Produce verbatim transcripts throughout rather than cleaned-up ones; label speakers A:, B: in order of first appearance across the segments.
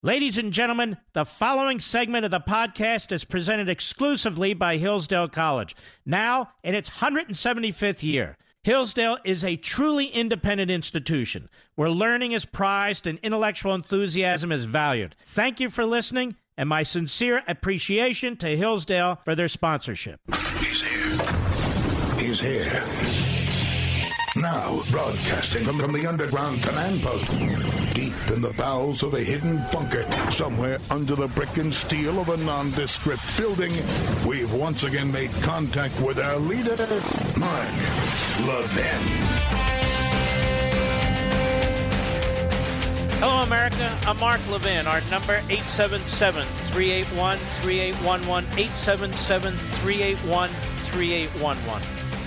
A: Ladies and gentlemen, the following segment of the podcast is presented exclusively by Hillsdale College, now in its one hundred seventy-fifth year. Hillsdale is a truly independent institution where learning is prized and intellectual enthusiasm is valued. Thank you for listening, and my sincere appreciation to Hillsdale for their sponsorship.
B: He's here. He's here. Now, broadcasting from, from the underground command post, deep in the bowels of a hidden bunker, somewhere under the brick and steel of a nondescript building, we've once again made contact with our leader, Mark Levin.
A: Hello, America. I'm Mark Levin. Our number, eight seven seven, three eight one, three eight one one, eight seven seven, three eight one, three eight one one.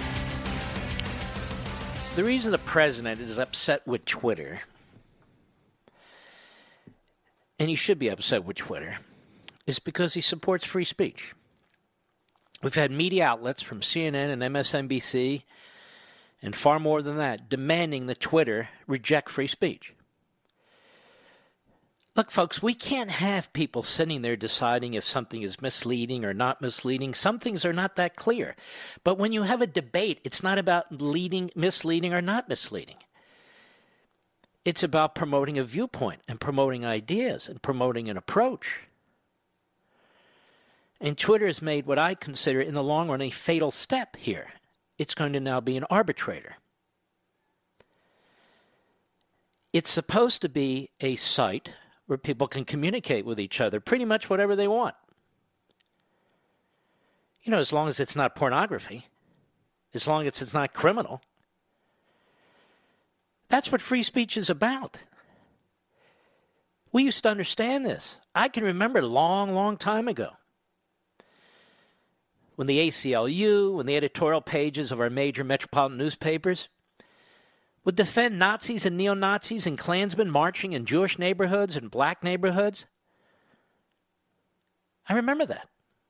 A: The reason the president is upset with Twitter, and he should be upset with Twitter, is because he supports free speech. We've had media outlets from C N N and M S N B C, and far more than that, demanding that Twitter reject free speech. Look, folks, we can't have people sitting there deciding if something is misleading or not misleading. Some things are not that clear. But when you have a debate, it's not about leading, misleading or not misleading. It's about promoting a viewpoint and promoting ideas and promoting an approach. And Twitter has made what I consider in the long run a fatal step here. It's going to now be an arbitrator. It's supposed to be a site where people can communicate with each other pretty much whatever they want. You know, as long as it's not pornography, as long as it's not criminal. That's what free speech is about. We used to understand this. I can remember a long, long time ago when the A C L U, when the editorial pages of our major metropolitan newspapers would defend Nazis and neo-Nazis and Klansmen marching in Jewish neighborhoods and black neighborhoods. I remember that.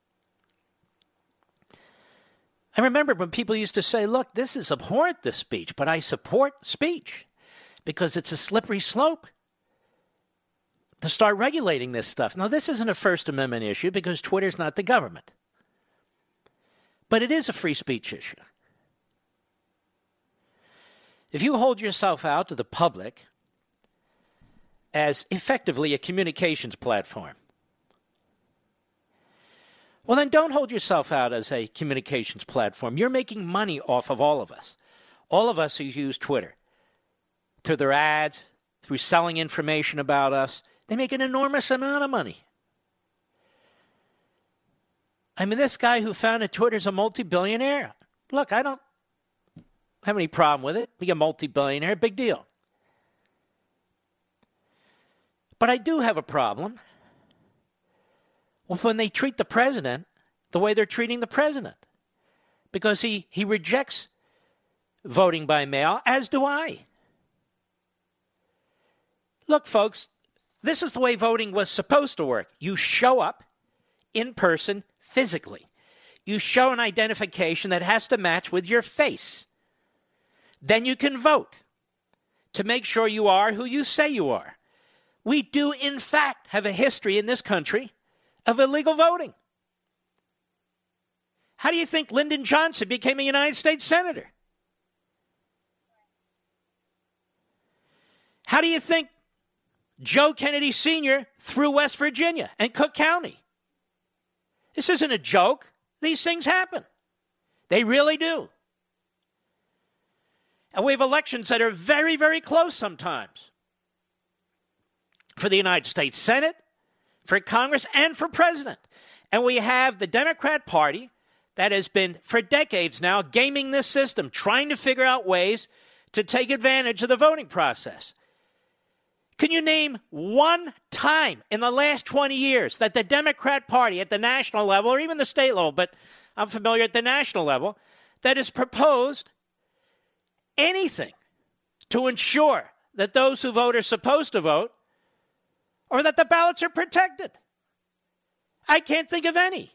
A: I remember when people used to say, look, this is abhorrent, this speech, but I support speech because it's a slippery slope to start regulating this stuff. Now, this isn't a First Amendment issue because Twitter's not the government. But it is a free speech issue. If you hold yourself out to the public as effectively a communications platform, well, then don't hold yourself out as a communications platform. You're making money off of all of us. All of us who use Twitter. Through their ads, through selling information about us, they make an enormous amount of money. I mean, this guy who founded Twitter is a multi-billionaire. Look, I don't have any problem with it. Be a multi-billionaire, big deal. But I do have a problem with when they treat the president the way they're treating the president. Because he, he rejects voting by mail, as do I. Look, folks, this is the way voting was supposed to work. You show up in person physically. You show an identification that has to match with your face. Then you can vote to make sure you are who you say you are. We do, in fact, have a history in this country of illegal voting. How do you think Lyndon Johnson became a United States Senator? How do you think Joe Kennedy Senior threw West Virginia and Cook County? This isn't a joke. These things happen. They really do. And we have elections that are very, very close sometimes. For the United States Senate, for Congress, and for president. And we have the Democrat Party that has been, for decades now, gaming this system, trying to figure out ways to take advantage of the voting process. Can you name one time in the last twenty years that the Democrat Party at the national level, or even the state level, but I'm familiar at the national level, that has proposed anything to ensure that those who vote are supposed to vote or that the ballots are protected? I can't think of any.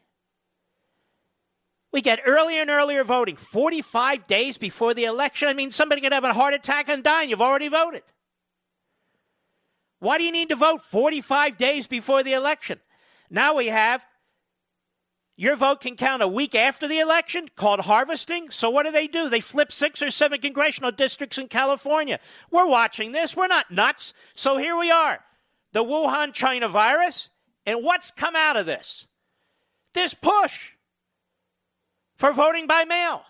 A: We get earlier and earlier voting, forty-five days before the election. I mean, somebody could have a heart attack and die, and you've already voted. Why do you need to vote forty-five days before the election? Now we have your vote can count a week after the election, called harvesting. So what do they do? They flip six or seven congressional districts in California. We're watching this. We're not nuts. So here we are, the Wuhan, China virus. And what's come out of this? This push for voting by mail.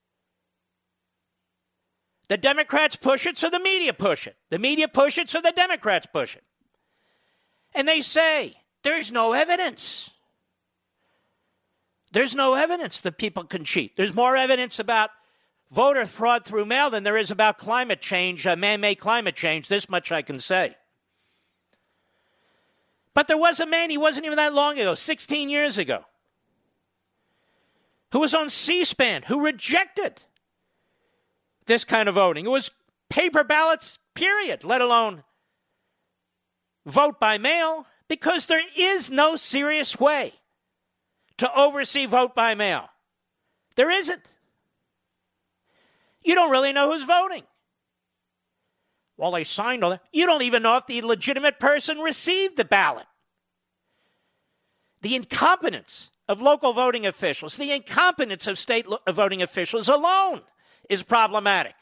A: The Democrats push it, so the media push it. The media push it, so the Democrats push it. And they say, there's no evidence. There's no evidence that people can cheat. There's more evidence about voter fraud through mail than there is about climate change, uh, man-made climate change. This much I can say. But there was a man, he wasn't even that long ago, sixteen years ago, who was on C-SPAN, who rejected this kind of voting. It was paper ballots, period, let alone vote by mail, because there is no serious way to oversee vote by mail. There isn't. You don't really know who's voting. Well, they signed all that. You don't even know if the legitimate person received the ballot. The incompetence of local voting officials, the incompetence of state lo- voting officials alone is problematic.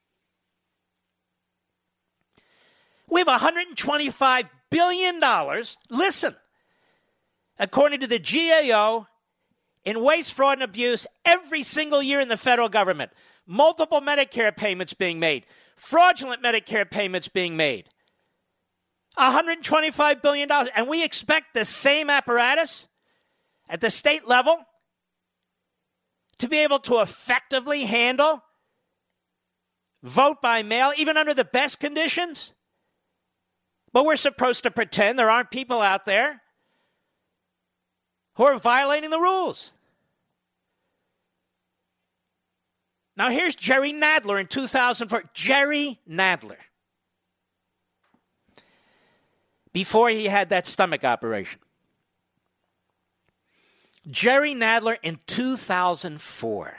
A: We have one hundred twenty-five billion dollars, listen, according to the G A O, in waste, fraud, and abuse every single year in the federal government. Multiple Medicare payments being made, fraudulent Medicare payments being made. one hundred twenty-five billion dollars. And we expect the same apparatus at the state level to be able to effectively handle vote by mail, even under the best conditions. But we're supposed to pretend there aren't people out there who are violating the rules. Now, here's Jerry Nadler in two thousand four. Jerry Nadler. Before he had that stomach operation. Jerry Nadler in two thousand four.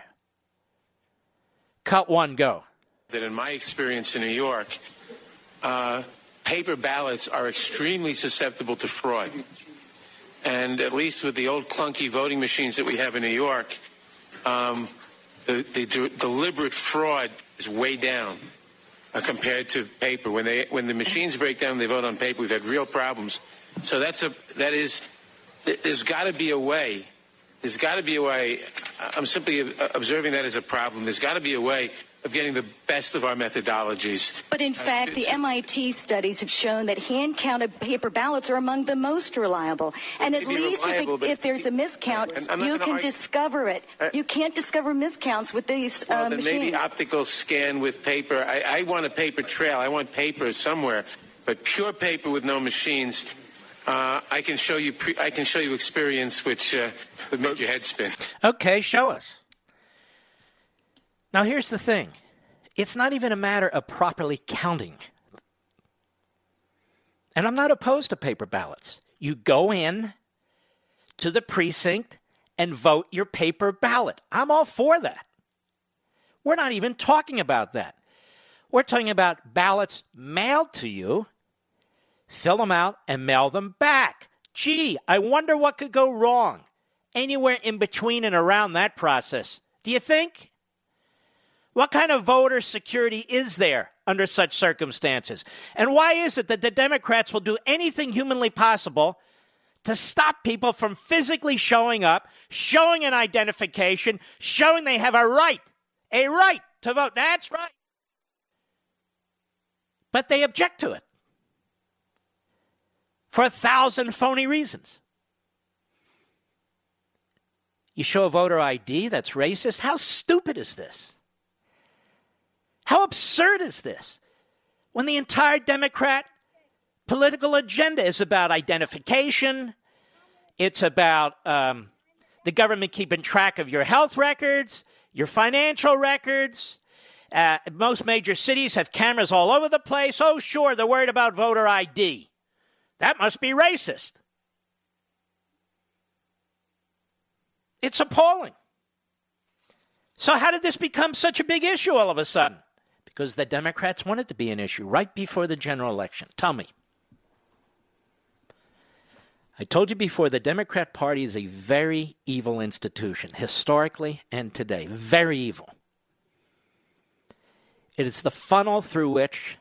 A: Cut one, go.
C: That in my experience in New York, uh, paper ballots are extremely susceptible to fraud. And at least with the old clunky voting machines that we have in New York, um, the, the de- deliberate fraud is way down uh, compared to paper. When they when the machines break down and they vote on paper, we've had real problems. So that's a that is there's got to be a way. There's got to be a way. I'm simply observing that as a problem. There's got to be a way of getting the best of our methodologies.
D: But in fact, the M I T studies have shown that hand-counted paper ballots are among the most reliable. And at least reliable, if, it, if there's a miscount, you can argue. discover it. Uh, you can't discover miscounts with these
C: well,
D: uh,
C: then
D: machines.
C: Maybe optical scan with paper. I, I want a paper trail. I want paper somewhere. But pure paper with no machines, uh, I can show you. Pre- I can show you experience, which uh, would make your head spin.
A: Okay, show us. Now, here's the thing. It's not even a matter of properly counting. And I'm not opposed to paper ballots. You go in to the precinct and vote your paper ballot. I'm all for that. We're not even talking about that. We're talking about ballots mailed to you, fill them out, and mail them back. Gee, I wonder what could go wrong anywhere in between and around that process. Do you think? What kind of voter security is there under such circumstances? And why is it that the Democrats will do anything humanly possible to stop people from physically showing up, showing an identification, showing they have a right, a right to vote? That's right. But they object to it for a thousand phony reasons. You show a voter I D that's racist? How stupid is this? How absurd is this? When the entire Democrat political agenda is about identification, it's about um, the government keeping track of your health records, your financial records. Uh, most major cities have cameras all over the place. Oh, sure, they're worried about voter I D. That must be racist. It's appalling. So how did this become such a big issue all of a sudden? Because the Democrats wanted it to be an issue right before the general election. Tell me. I told you before, the Democrat Party is a very evil institution, historically and today. Very evil. It is the funnel through which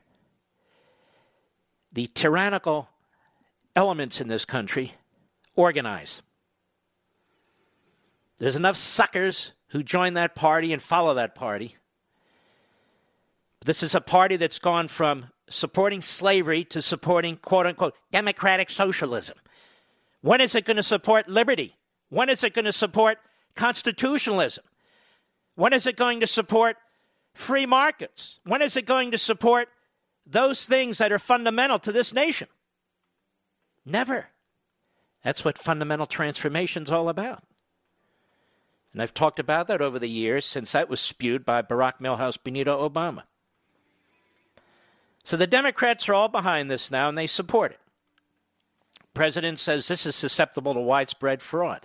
A: the tyrannical elements in this country organize. There's enough suckers who join that party and follow that party. This is a party that's gone from supporting slavery to supporting, quote-unquote, democratic socialism. When is it going to support liberty? When is it going to support constitutionalism? When is it going to support free markets? When is it going to support those things that are fundamental to this nation? Never. That's what fundamental transformation is all about. And I've talked about that over the years since that was spewed by Barack Milhouse Benito Obama. So the Democrats are all behind this now, and they support it. The president says this is susceptible to widespread fraud.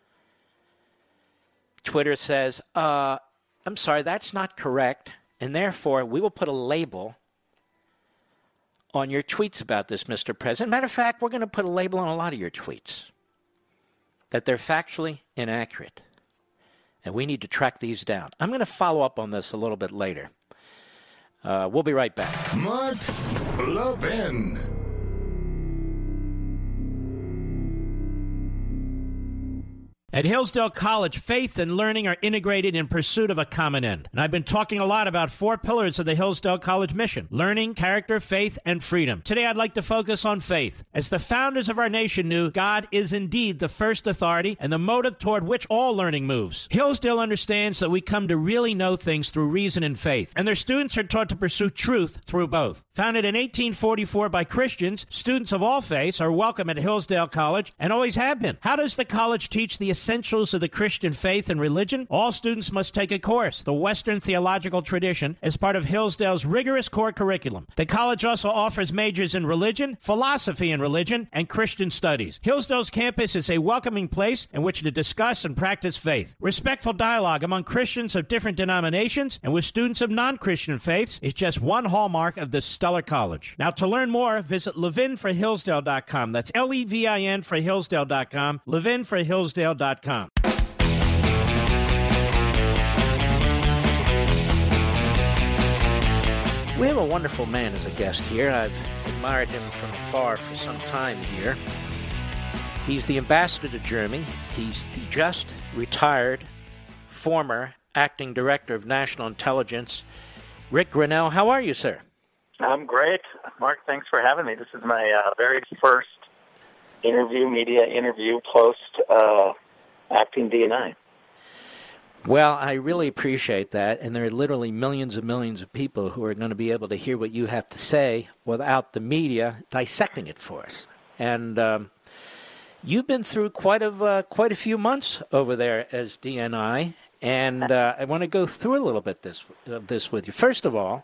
A: Twitter says, uh, I'm sorry, that's not correct, and therefore we will put a label on your tweets about this, Mister President. Matter of fact, we're going to put a label on a lot of your tweets, that they're factually inaccurate. And we need to track these down. I'm going to follow up on this a little bit later. Uh, we'll be right back.
B: Mark Levin.
A: At Hillsdale College, faith and learning are integrated in pursuit of a common end. And I've been talking a lot about four pillars of the Hillsdale College mission: learning, character, faith, and freedom. Today, I'd like to focus on faith. As the founders of our nation knew, God is indeed the first authority and the motive toward which all learning moves. Hillsdale understands that we come to really know things through reason and faith, and their students are taught to pursue truth through both. Founded in eighteen forty-four by Christians, students of all faiths are welcome at Hillsdale College and always have been. How does the college teach the essentials of the Christian faith and religion? All students must take a course, the Western Theological Tradition, as part of Hillsdale's rigorous core curriculum. The college also offers majors in religion, philosophy in religion, and Christian studies. Hillsdale's campus is a welcoming place in which to discuss and practice faith. Respectful dialogue among Christians of different denominations and with students of non-Christian faiths is just one hallmark of this stellar college. Now, to learn more, visit levin for hillsdale dot com. That's L E V I N for hillsdale dot com, levin for hillsdale dot com. We have a wonderful man as a guest here. I've admired him from afar for some time here. He's the ambassador to Germany. He's the just retired former acting director of national intelligence, Rick Grenell. How are you, sir?
E: I'm great. Mark, thanks for having me. This is my uh, very first interview, media interview post uh, acting D and I.
A: Well, I really appreciate that, and there are literally millions and millions of people who are going to be able to hear what you have to say without the media dissecting it for us. And um, you've been through quite a uh, quite a few months over there as D N I, and uh, I want to go through a little bit this of this with you. First of all,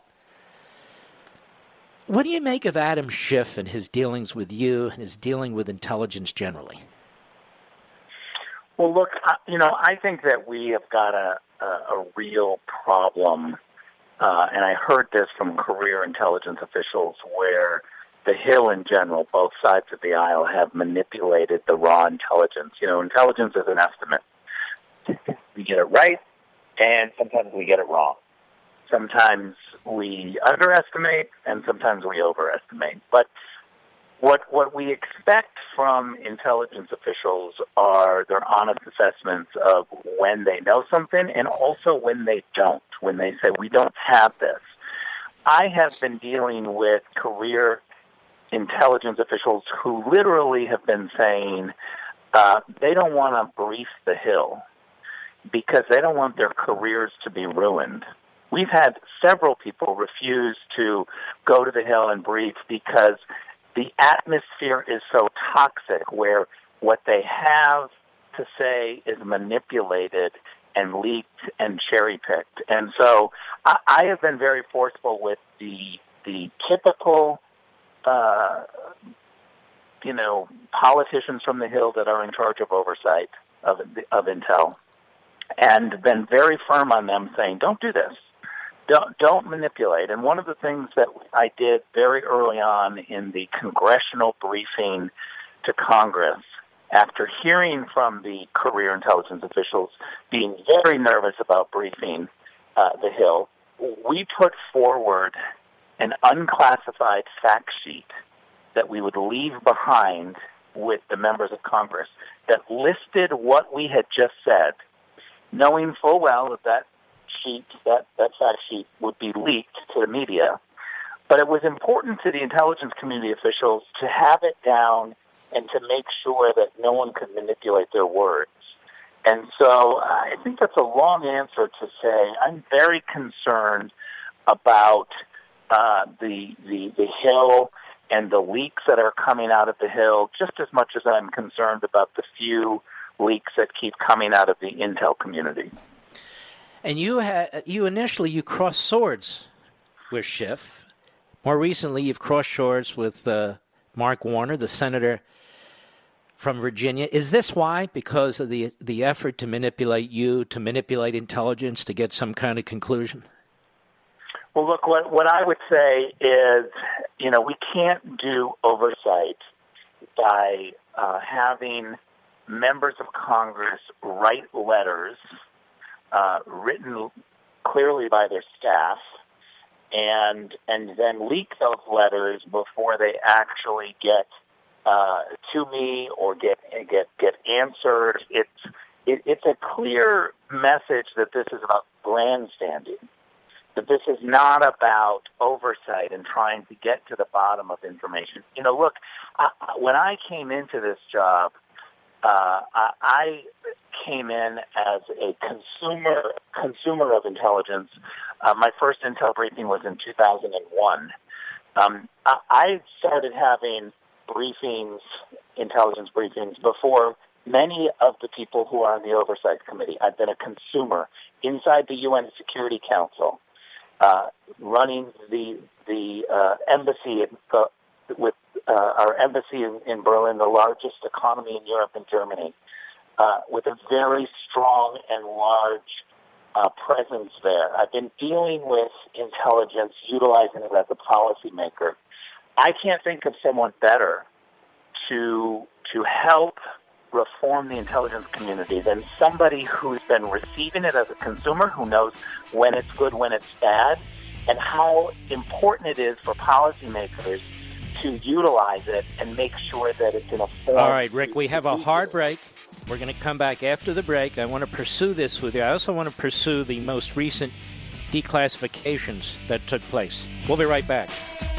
A: what do you make of Adam Schiff and his dealings with you and his dealing with intelligence generally?
E: Well, look, you know, I think that we have got a, a, a real problem, uh, and I heard this from career intelligence officials, where the Hill in general, both sides of the aisle, have manipulated the raw intelligence. You know, intelligence is an estimate. We get it right, and sometimes we get it wrong. Sometimes we underestimate, and sometimes we overestimate. But What what we expect from intelligence officials are their honest assessments of when they know something and also when they don't, when they say, we don't have this. I have been dealing with career intelligence officials who literally have been saying uh, they don't want to brief the Hill because they don't want their careers to be ruined. We've had several people refuse to go to the Hill and brief because the atmosphere is so toxic where what they have to say is manipulated and leaked and cherry-picked. And so I, I have been very forceful with the the typical, uh, you know, politicians from the Hill that are in charge of oversight of of Intel, and been very firm on them saying, don't do this. Don't, don't manipulate. And one of the things that I did very early on in the congressional briefing to Congress after hearing from the career intelligence officials being very nervous about briefing uh, the Hill, we put forward an unclassified fact sheet that we would leave behind with the members of Congress that listed what we had just said, knowing full well that that sheet, that, that fact sheet would be leaked to the media. But it was important to the intelligence community officials to have it down and to make sure that no one could manipulate their words. And so I think that's a long answer to say I'm very concerned about uh, the, the the Hill and the leaks that are coming out of the Hill, just as much as I'm concerned about the few leaks that keep coming out of the intel community.
A: And you had you initially you crossed swords with Schiff. More recently, you've crossed swords with uh, Mark Warner, the senator from Virginia. Is this why? Because of the the effort to manipulate you, to manipulate intelligence, to get some kind of conclusion?
E: Well, look, what, what I would say is, you know, we can't do oversight by uh, having members of Congress write letters uh, written clearly by their staff and and then leak those letters before they actually get uh, to me or get get get answered. It's it, it's a clear message that this is about grandstanding, that this is not about oversight and trying to get to the bottom of information. You know, look, I, when I came into this job, uh, I, I came in as a consumer consumer of intelligence. Uh, my first intel briefing was in two thousand one. Um, I, I started having briefings, intelligence briefings, before many of the people who are on the Oversight Committee. I've been a consumer inside the U N Security Council, uh, running the the uh, embassy uh, with uh, our embassy in, in Berlin, the largest economy in Europe and Germany, uh, with a very strong and large uh, presence there. I've been dealing with intelligence, utilizing it as a policymaker. I can't think of someone better to to help reform the intelligence community than somebody who's been receiving it as a consumer, who knows when it's good, when it's bad, and how important it is for policymakers to utilize it and make sure that it's in a form.
A: All right, Rick, we have a hard break. We're going to come back after the break. I want to pursue this with you. I also want to pursue the most recent declassifications that took place. We'll be right back.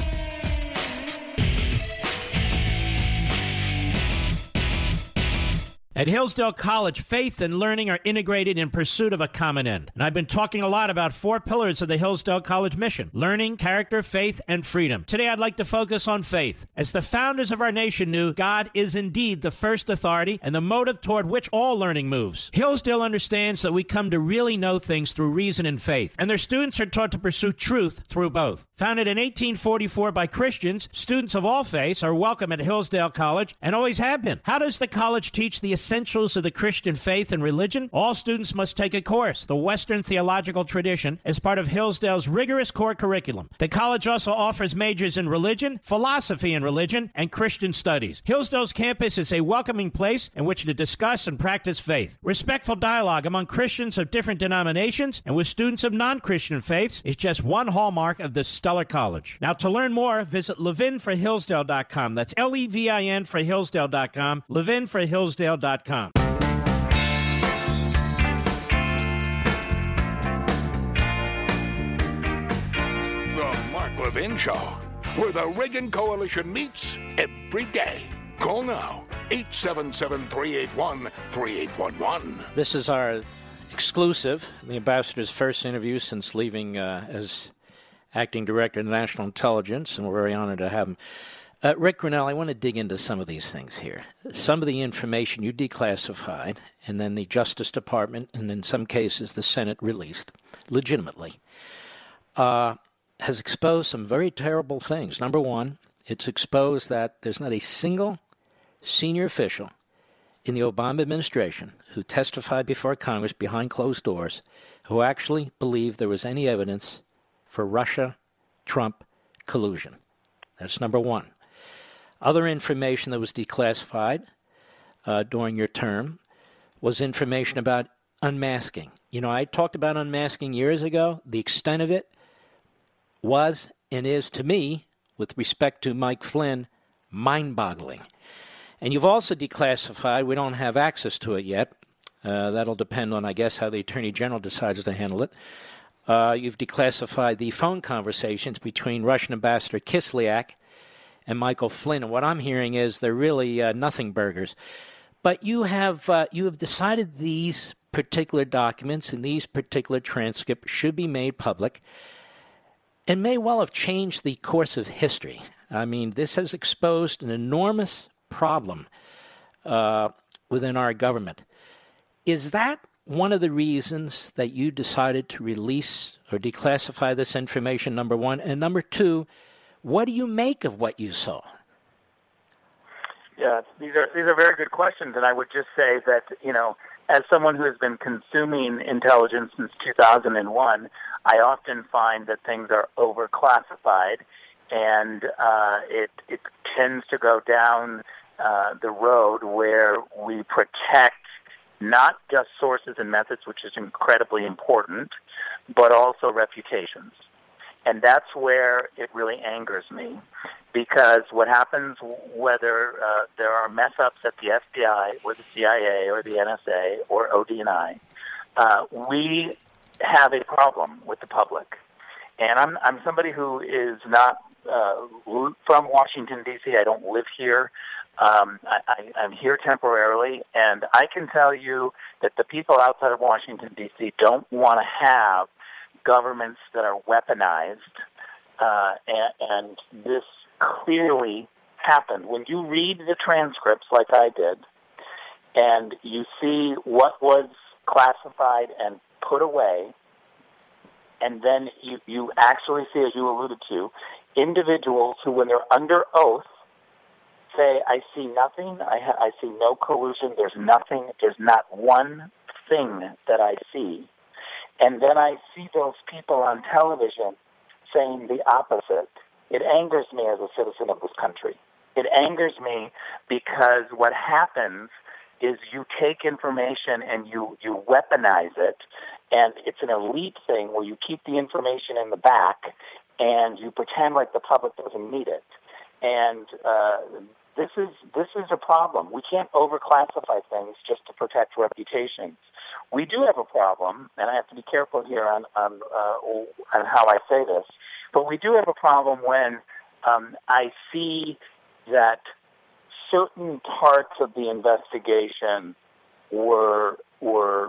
A: At Hillsdale College, faith and learning are integrated in pursuit of a common end. And I've been talking a lot about four pillars of the Hillsdale College mission: learning, character, faith, and freedom. Today, I'd like to focus on faith. As the founders of our nation knew, God is indeed the first authority and the motive toward which all learning moves. Hillsdale understands that we come to really know things through reason and faith, and their students are taught to pursue truth through both. Founded in eighteen forty-four by Christians, students of all faiths are welcome at Hillsdale College and always have been. How does the college teach the essentials of the Christian faith and religion? All students must take a course, the Western Theological Tradition, as part of Hillsdale's rigorous core curriculum. The college also offers majors in religion, philosophy in religion, and Christian studies. Hillsdale's campus is a welcoming place in which to discuss and practice faith. Respectful dialogue among Christians of different denominations and with students of non-Christian faiths is just one hallmark of this stellar college. Now, to learn more, visit levin for hillsdale dot com. That's L E V I N for hillsdale dot com, levin for hillsdale dot com.
B: Levin Show, where the Reagan Coalition meets every day. Call now, eight seven seven, three eight one, three eight one one.
A: This is our exclusive, the ambassador's first interview since leaving uh, as acting director of national intelligence, and we're very honored to have him. Uh, Rick Grenell, I want to dig into some of these things here. Some of the information you declassified, and then the Justice Department, and in some cases the Senate released, legitimately, uh, has exposed some very terrible things. Number one, it's exposed that there's not a single senior official in the Obama administration who testified before Congress behind closed doors who actually believed there was any evidence for Russia-Trump collusion. That's number one. Other information that was declassified uh, during your term was information about unmasking. You know, I talked about unmasking years ago. The extent of it was and is, to me, with respect to Mike Flynn, mind-boggling. And you've also declassified, we don't have access to it yet. Uh, that'll depend on, I guess, how the Attorney General decides to handle it. Uh, you've declassified the phone conversations between Russian Ambassador Kislyak and Michael Flynn. And what I'm hearing is they're really uh, nothing burgers. But you have uh, you have decided these particular documents and these particular transcripts should be made public and may well have changed the course of history. I mean, this has exposed an enormous problem uh, within our government. Is that one of the reasons that you decided to release or declassify this information, number one? And number two, what do you make of what you saw?
E: Yeah, these are these are very good questions, and I would just say that, you know, as someone who has been consuming intelligence since two thousand one, I often find that things are overclassified, and uh, it it tends to go down uh, the road where we protect not just sources and methods, which is incredibly important, but also reputations. And that's where it really angers me, because what happens, whether uh, there are mess-ups at the F B I or the C I A or the N S A or O D N I, uh, we have a problem with the public. And I'm, I'm somebody who is not uh, from Washington, D C I don't live here. Um, I, I, I'm here temporarily, and I can tell you that the people outside of Washington, D C don't want to have governments that are weaponized, uh, and, and this clearly happened. When you read the transcripts like I did, and you see what was classified and put away, and then you, you actually see, as you alluded to, individuals who, when they're under oath, say, I see nothing, I, ha- I see no collusion, there's nothing, there's not one thing that I see. And then I see those people on television saying the opposite. It angers me as a citizen of this country. It angers me because what happens is you take information and you, you weaponize it, and it's an elite thing where you keep the information in the back and you pretend like the public doesn't need it. And uh, this is this is a problem. We can't overclassify things just to protect reputations. We do have a problem, and I have to be careful here on on, uh, on how I say this, but we do have a problem when um, I see that certain parts of the investigation were were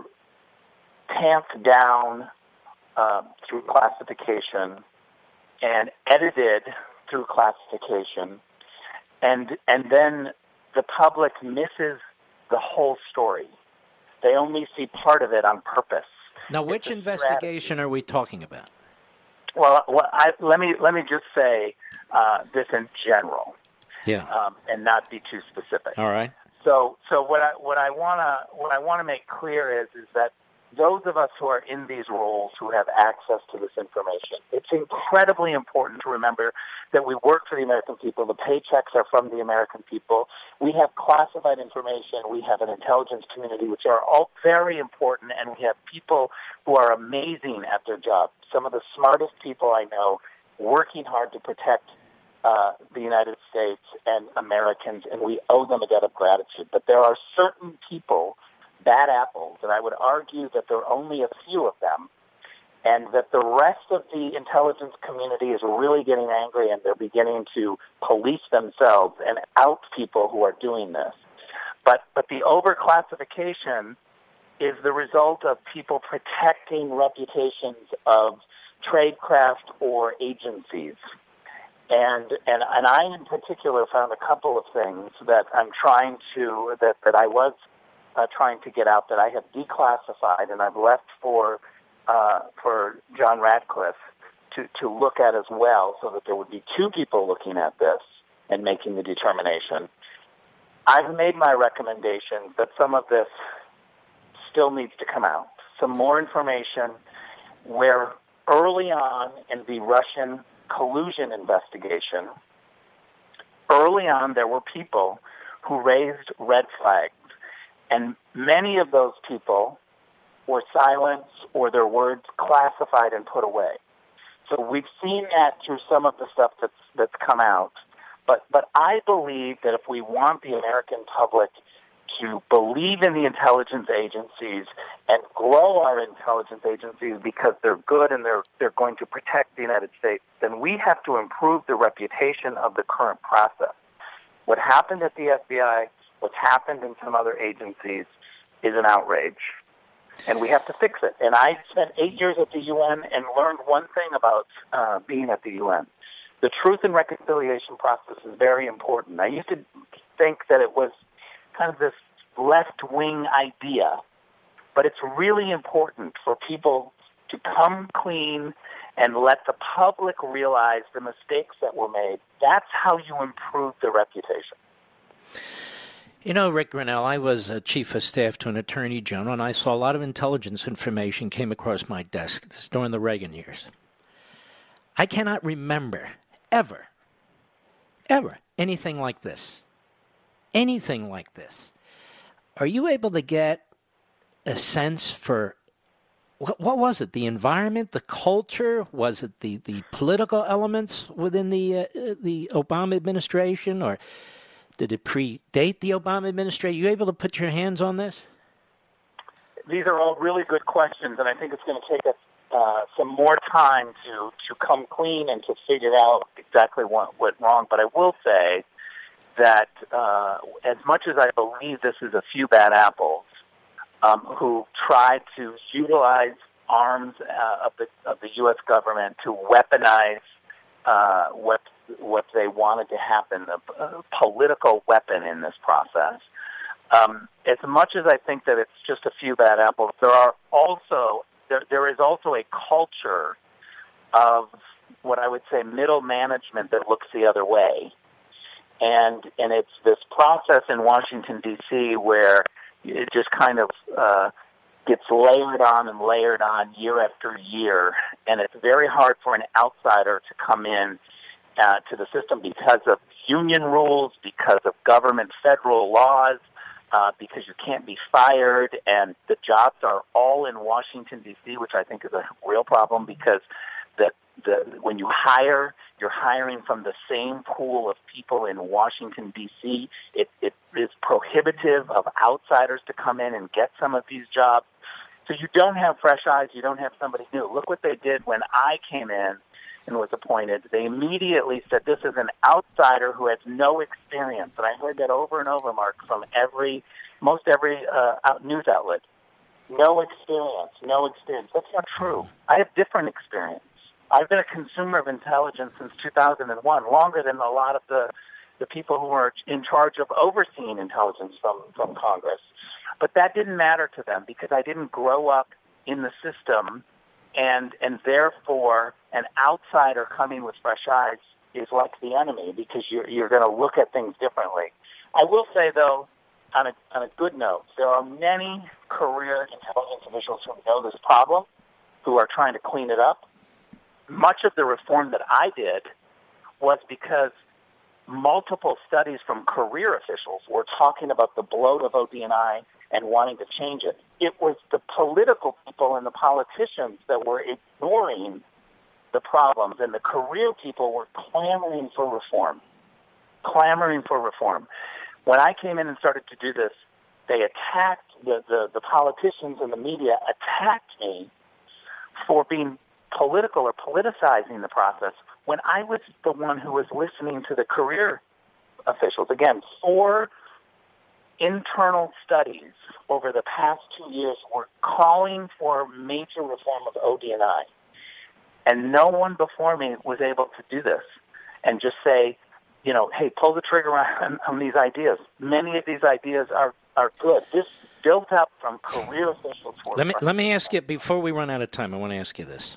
E: tamped down uh, through classification and edited through classification, and and then the public misses the whole story. They only see part of it on purpose.
A: Now, which investigation strategy. Are we talking about?
E: Well, well I, let me let me just say uh, this in general,
A: yeah,
E: um, and not be too specific.
A: All right.
E: So, so what I what I wanna what I wanna make clear is is that those of us who are in these roles who have access to this information, it's incredibly important to remember that we work for the American people. The paychecks are from the American people. We have classified information. We have an intelligence community, which are all very important, and we have people who are amazing at their job. Some of the smartest people I know working hard to protect uh, the United States and Americans, and we owe them a debt of gratitude. But there are certain people, bad apples, and I would argue that there are only a few of them, and that the rest of the intelligence community is really getting angry, and they're beginning to police themselves and out people who are doing this. But but the overclassification is the result of people protecting reputations of tradecraft or agencies. And, and and I in particular found a couple of things that I'm trying to, that, that I was Uh, trying to get out, that I have declassified, and I've left for uh, for John Ratcliffe to, to look at as well, so that there would be two people looking at this and making the determination. I've made my recommendation that some of this still needs to come out. Some more information where early on in the Russian collusion investigation, early on there were people who raised red flags And many of those people were silenced or their words classified and put away. So we've seen that through some of the stuff that's that's come out. But but I believe that if we want the American public to believe in the intelligence agencies and grow our intelligence agencies because they're good and they're they're going to protect the United States, then we have to improve the reputation of the current process. What happened at the F B I, what's happened in some other agencies, is an outrage. And we have to fix it. And I spent eight years at the U N and learned one thing about uh, being at the U N. The truth and reconciliation process is very important. I used to think that it was kind of this left-wing idea, but it's really important for people to come clean and let the public realize the mistakes that were made. That's how you improve the reputation.
A: You know, Rick Grenell, I was a chief of staff to an attorney general, and I saw a lot of intelligence information came across my desk. This is during the Reagan years. I cannot remember ever, ever anything like this. Anything like this. Are you able to get a sense for what, what was it? The environment, the culture? Was it the, the political elements within the uh, the Obama administration, or did it predate the Obama administration? Are you able to put your hands on this?
E: These are all really good questions, and I think it's going to take us uh, some more time to, to come clean and to figure out exactly what went wrong. But I will say that uh, as much as I believe this is a few bad apples um, who tried to utilize arms uh, of the of the U S government to weaponize uh, what what they wanted to happen, a, a political weapon in this process. Um, as much as I think that it's just a few bad apples, there are also there, there is also a culture of what I would say middle management that looks the other way. And and it's this process in Washington, D C where it just kind of uh, gets layered on and layered on year after year. And it's very hard for an outsider to come in uh, to the system because of union rules, because of government federal laws, uh, because you can't be fired. And the jobs are all in Washington, D C, which I think is a real problem because the, the, when you hire, you're hiring from the same pool of people in Washington, D C. It, it is prohibitive of outsiders to come in and get some of these jobs. So you don't have fresh eyes. You don't have somebody new. Look what they did when I came in and was appointed. They immediately said, this is an outsider who has no experience. And I heard that over and over, Mark, from every, most every uh, out, news outlet. No experience, no experience. That's not true. I have different experience. I've been a consumer of intelligence since two thousand one, longer than a lot of the, the people who are in charge of overseeing intelligence from, from Congress. But that didn't matter to them because I didn't grow up in the system, and and therefore an outsider coming with fresh eyes is like the enemy because you're, you're going to look at things differently. I will say, though, on a, on a good note, there are many career intelligence officials who know this problem, who are trying to clean it up. Much of the reform that I did was because multiple studies from career officials were talking about the bloat of O D and I and wanting to change it. It was the political people and the politicians that were ignoring the problems, and the career people were clamoring for reform, clamoring for reform. When I came in and started to do this, they attacked, the, the, the politicians and the media attacked me for being political or politicizing the process when I was the one who was listening to the career officials. Again, four internal studies over the past two years were calling for major reform of O D and I. And no one before me was able to do this and just say, you know, hey, pull the trigger on, on these ideas. Many of these ideas are, are good. This built up from career officials.
A: Let me, let me ask you, before we run out of time, I want to ask you this.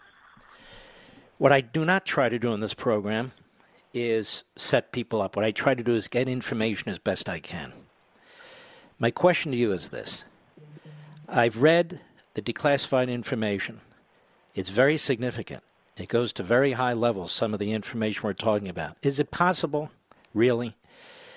A: What I do not try to do in this program is set people up. What I try to do is get information as best I can. My question to you is this. I've read the declassified information. It's very significant. It goes to very high levels, some of the information we're talking about. Is it possible, really,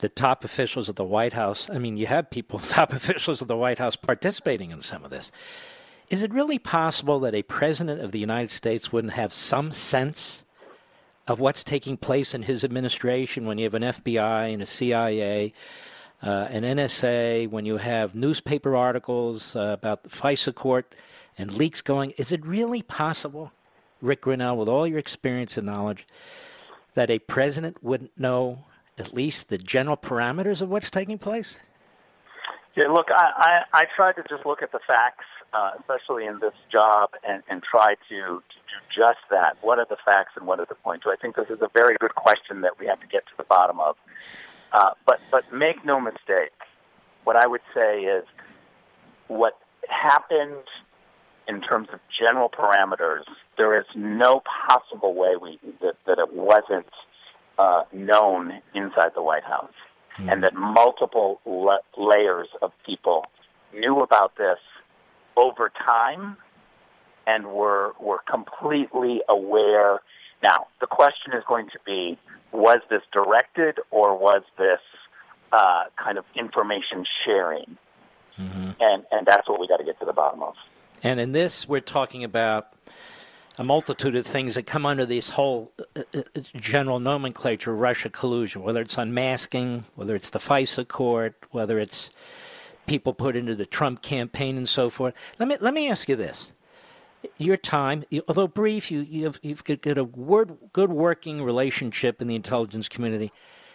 A: the top officials of the White House, I mean, you have people, top officials of the White House participating in some of this. Is it really possible that a president of the United States wouldn't have some sense of what's taking place in his administration when you have an F B I and a C I A, uh, an N S A, when you have newspaper articles uh, about the FISA court and leaks going? Is it really possible, Rick Grenell, with all your experience and knowledge, that a president wouldn't know at least the general parameters of what's taking place?
E: Yeah, look, I, I, I tried to just look at the facts, uh, especially in this job, and, and try to, to do just that. What are the facts and what are the points? So I think this is a very good question that we have to get to the bottom of. Uh, but, but make no mistake, what I would say is what happened in terms of general parameters, there is no possible way we that, that it wasn't uh, known inside the White House. Mm. And that multiple la- layers of people knew about this over time and were were completely aware. Now, the question is going to be, was this directed or was this uh, kind of information sharing? Mm-hmm. And and that's what we got to get to the bottom of.
A: And in this, we're talking about a multitude of things that come under this whole uh, uh, general nomenclature of Russia collusion, whether it's unmasking, whether it's the FISA court, whether it's people put into the Trump campaign and so forth. Let me let me ask you this. Your time, although brief, you, you've, you've got a word, good working relationship in the intelligence community.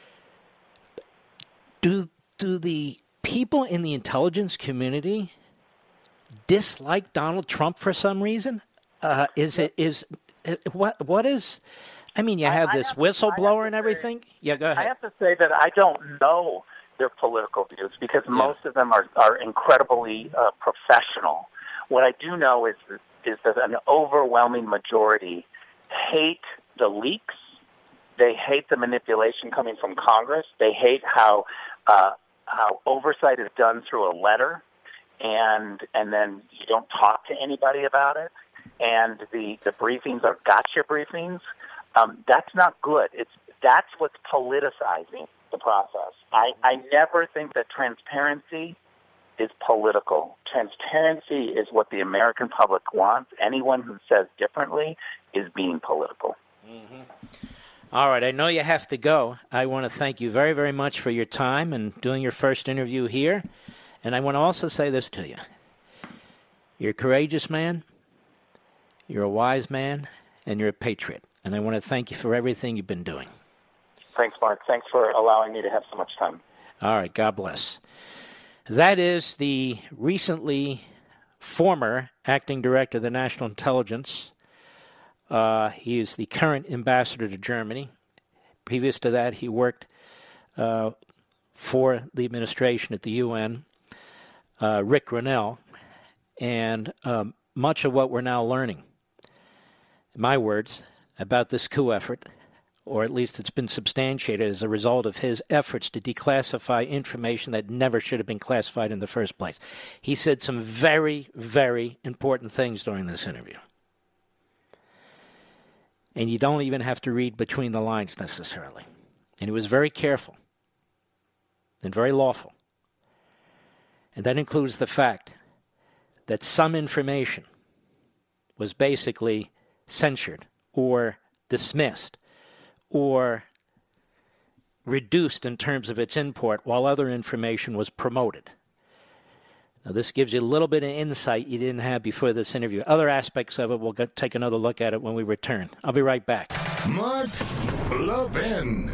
A: Do do the people in the intelligence community dislike Donald Trump for some reason? Uh, is it is it, what what is? I mean, you have I, I this have whistleblower and everything. Say, yeah, go ahead.
E: I have to say that I don't know their political views because yeah. most of them are are incredibly uh, professional. What I do know is is that an overwhelming majority hate the leaks. They hate the manipulation coming from Congress. They hate how uh, how oversight is done through a letter, and and then you don't talk to anybody about it. And the, the briefings are gotcha briefings. Um, that's not good. It's that's what's politicizing the process. I, I never think that transparency is political. Transparency is what the American public wants. Anyone who says differently is being political.
A: Mm-hmm. All right, I know you have to go. I want to thank you very, very much for your time and doing your first interview here. And I want to also say this to you. You're a courageous man. You're a wise man, and you're a patriot. And I want to thank you for everything you've been doing.
E: Thanks, Mark. Thanks for allowing me to have so much time.
A: All right. God bless. That is the recently former acting director of the National Intelligence. Uh, he is the current ambassador to Germany. Previous to that, he worked uh, for the administration at the U N, uh, Rick Grenell. And um, much of what we're now learning, my words, about this coup effort, or at least it's been substantiated as a result of his efforts to declassify information that never should have been classified in the first place. He said some very, very important things during this interview. And you don't even have to read between the lines necessarily. And he was very careful and very lawful. And that includes the fact that some information was basically censored or dismissed or reduced in terms of its import while other information was promoted. Now, this gives you a little bit of insight you didn't have before this interview. Other aspects of it, we'll go take another look at it when we return. I'll be right back.
B: Mark Levin.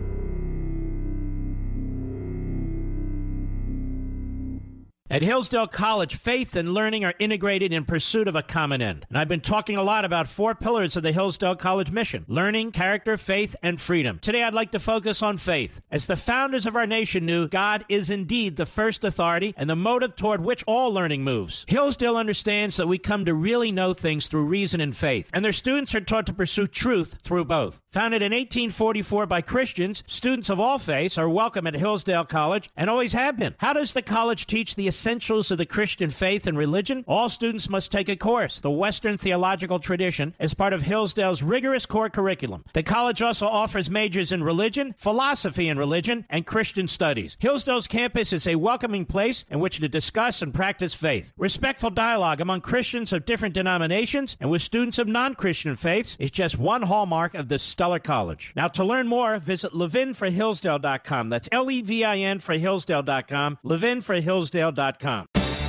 A: At Hillsdale College, faith and learning are integrated in pursuit of a common end. And I've been talking a lot about four pillars of the Hillsdale College mission: learning, character, faith, and freedom. Today, I'd like to focus on faith. As the founders of our nation knew, God is indeed the first authority and the motive toward which all learning moves. Hillsdale understands that we come to really know things through reason and faith, and their students are taught to pursue truth through both. Founded in eighteen forty-four by Christians, students of all faiths are welcome at Hillsdale College and always have been. How does the college teach the Essentials of the Christian Faith and Religion, all students must take a course, The Western Theological Tradition, as part of Hillsdale's rigorous core curriculum. The college also offers majors in religion, philosophy in religion, and Christian studies. Hillsdale's campus is a welcoming place in which to discuss and practice faith. Respectful dialogue among Christians of different denominations and with students of non-Christian faiths is just one hallmark of this stellar college. Now, to learn more, visit levin for hillsdale dot com. That's L E V I N for hillsdale dot com, levin for hillsdale dot com.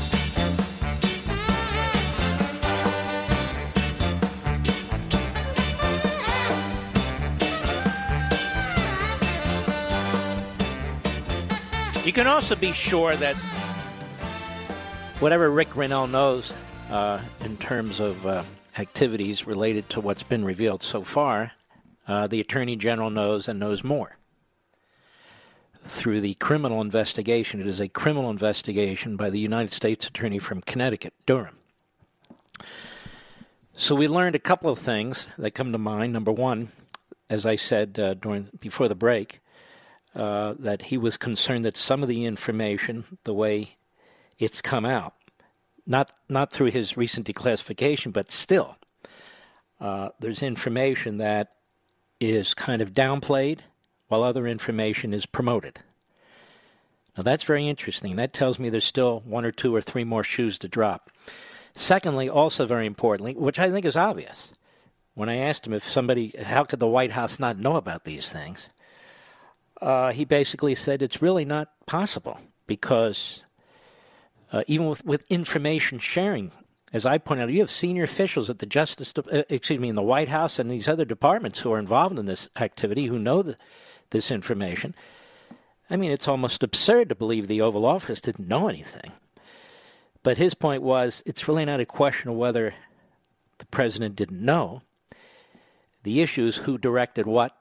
A: You can also be sure that whatever Rick Grinnell knows uh, in terms of uh, activities related to what's been revealed so far, uh, the Attorney General knows and knows more. Through the criminal investigation, it is a criminal investigation by the United States Attorney from Connecticut, Durham. So we learned a couple of things that come to mind. Number one, as I said uh, during before the break, uh, that he was concerned that some of the information, the way it's come out, not not through his recent declassification, but still, uh, there's information that is kind of downplayed while other information is promoted. Now that's very interesting. That tells me there's still one or two or three more shoes to drop. Secondly, also very importantly, which I think is obvious, when I asked him if somebody, how could the White House not know about these things, uh, he basically said it's really not possible because uh, even with, with information sharing, as I pointed out, you have senior officials at the Justice, uh, excuse me, in the White House and these other departments who are involved in this activity who know the, this information. I mean, it's almost absurd to believe the Oval Office didn't know anything. But his point was, it's really not a question of whether the president didn't know. The issue is who directed what,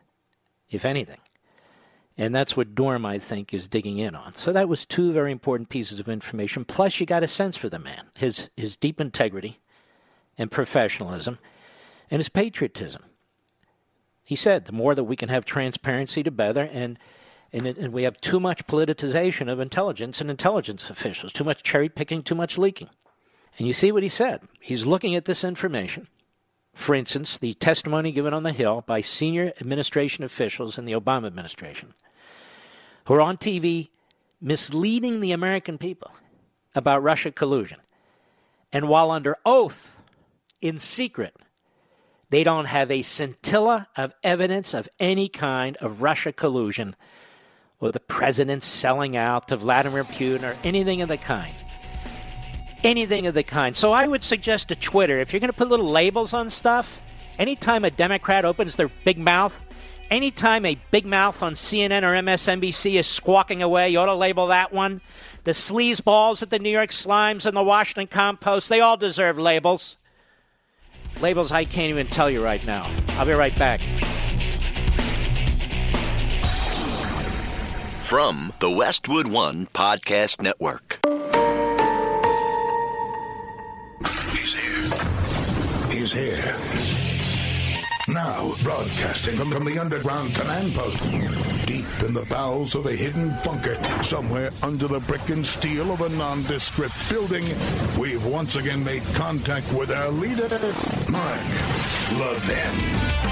A: if anything. And that's what Durham, I think, is digging in on. So that was two very important pieces of information. Plus, you got a sense for the man, his his deep integrity and professionalism and his patriotism. He said, the more that we can have transparency, the better, and And, it, and we have too much politicization of intelligence and intelligence officials, too much cherry-picking, too much leaking. And you see what he said. He's looking at this information. For instance, the testimony given on the Hill by senior administration officials in the Obama administration who are on T V misleading the American people about Russia collusion. And while under oath, in secret, they don't have a scintilla of evidence of any kind of Russia collusion or the president selling out to Vladimir Putin or anything of the kind. Anything of the kind. So I would suggest to Twitter, if you're going to put little labels on stuff, anytime a Democrat opens their big mouth, anytime a big mouth on C N N or M S N B C is squawking away, you ought to label that one. The sleazeballs at the New York Slimes and the Washington Compost, they all deserve labels. Labels I can't even tell you right now. I'll be right back.
F: From the Westwood One Podcast Network.
B: He's here. He's here. Now, broadcasting from, from the underground command post, deep in the bowels of a hidden bunker, somewhere under the brick and steel of a nondescript building, we've once again made contact with our leader, Mark Levin.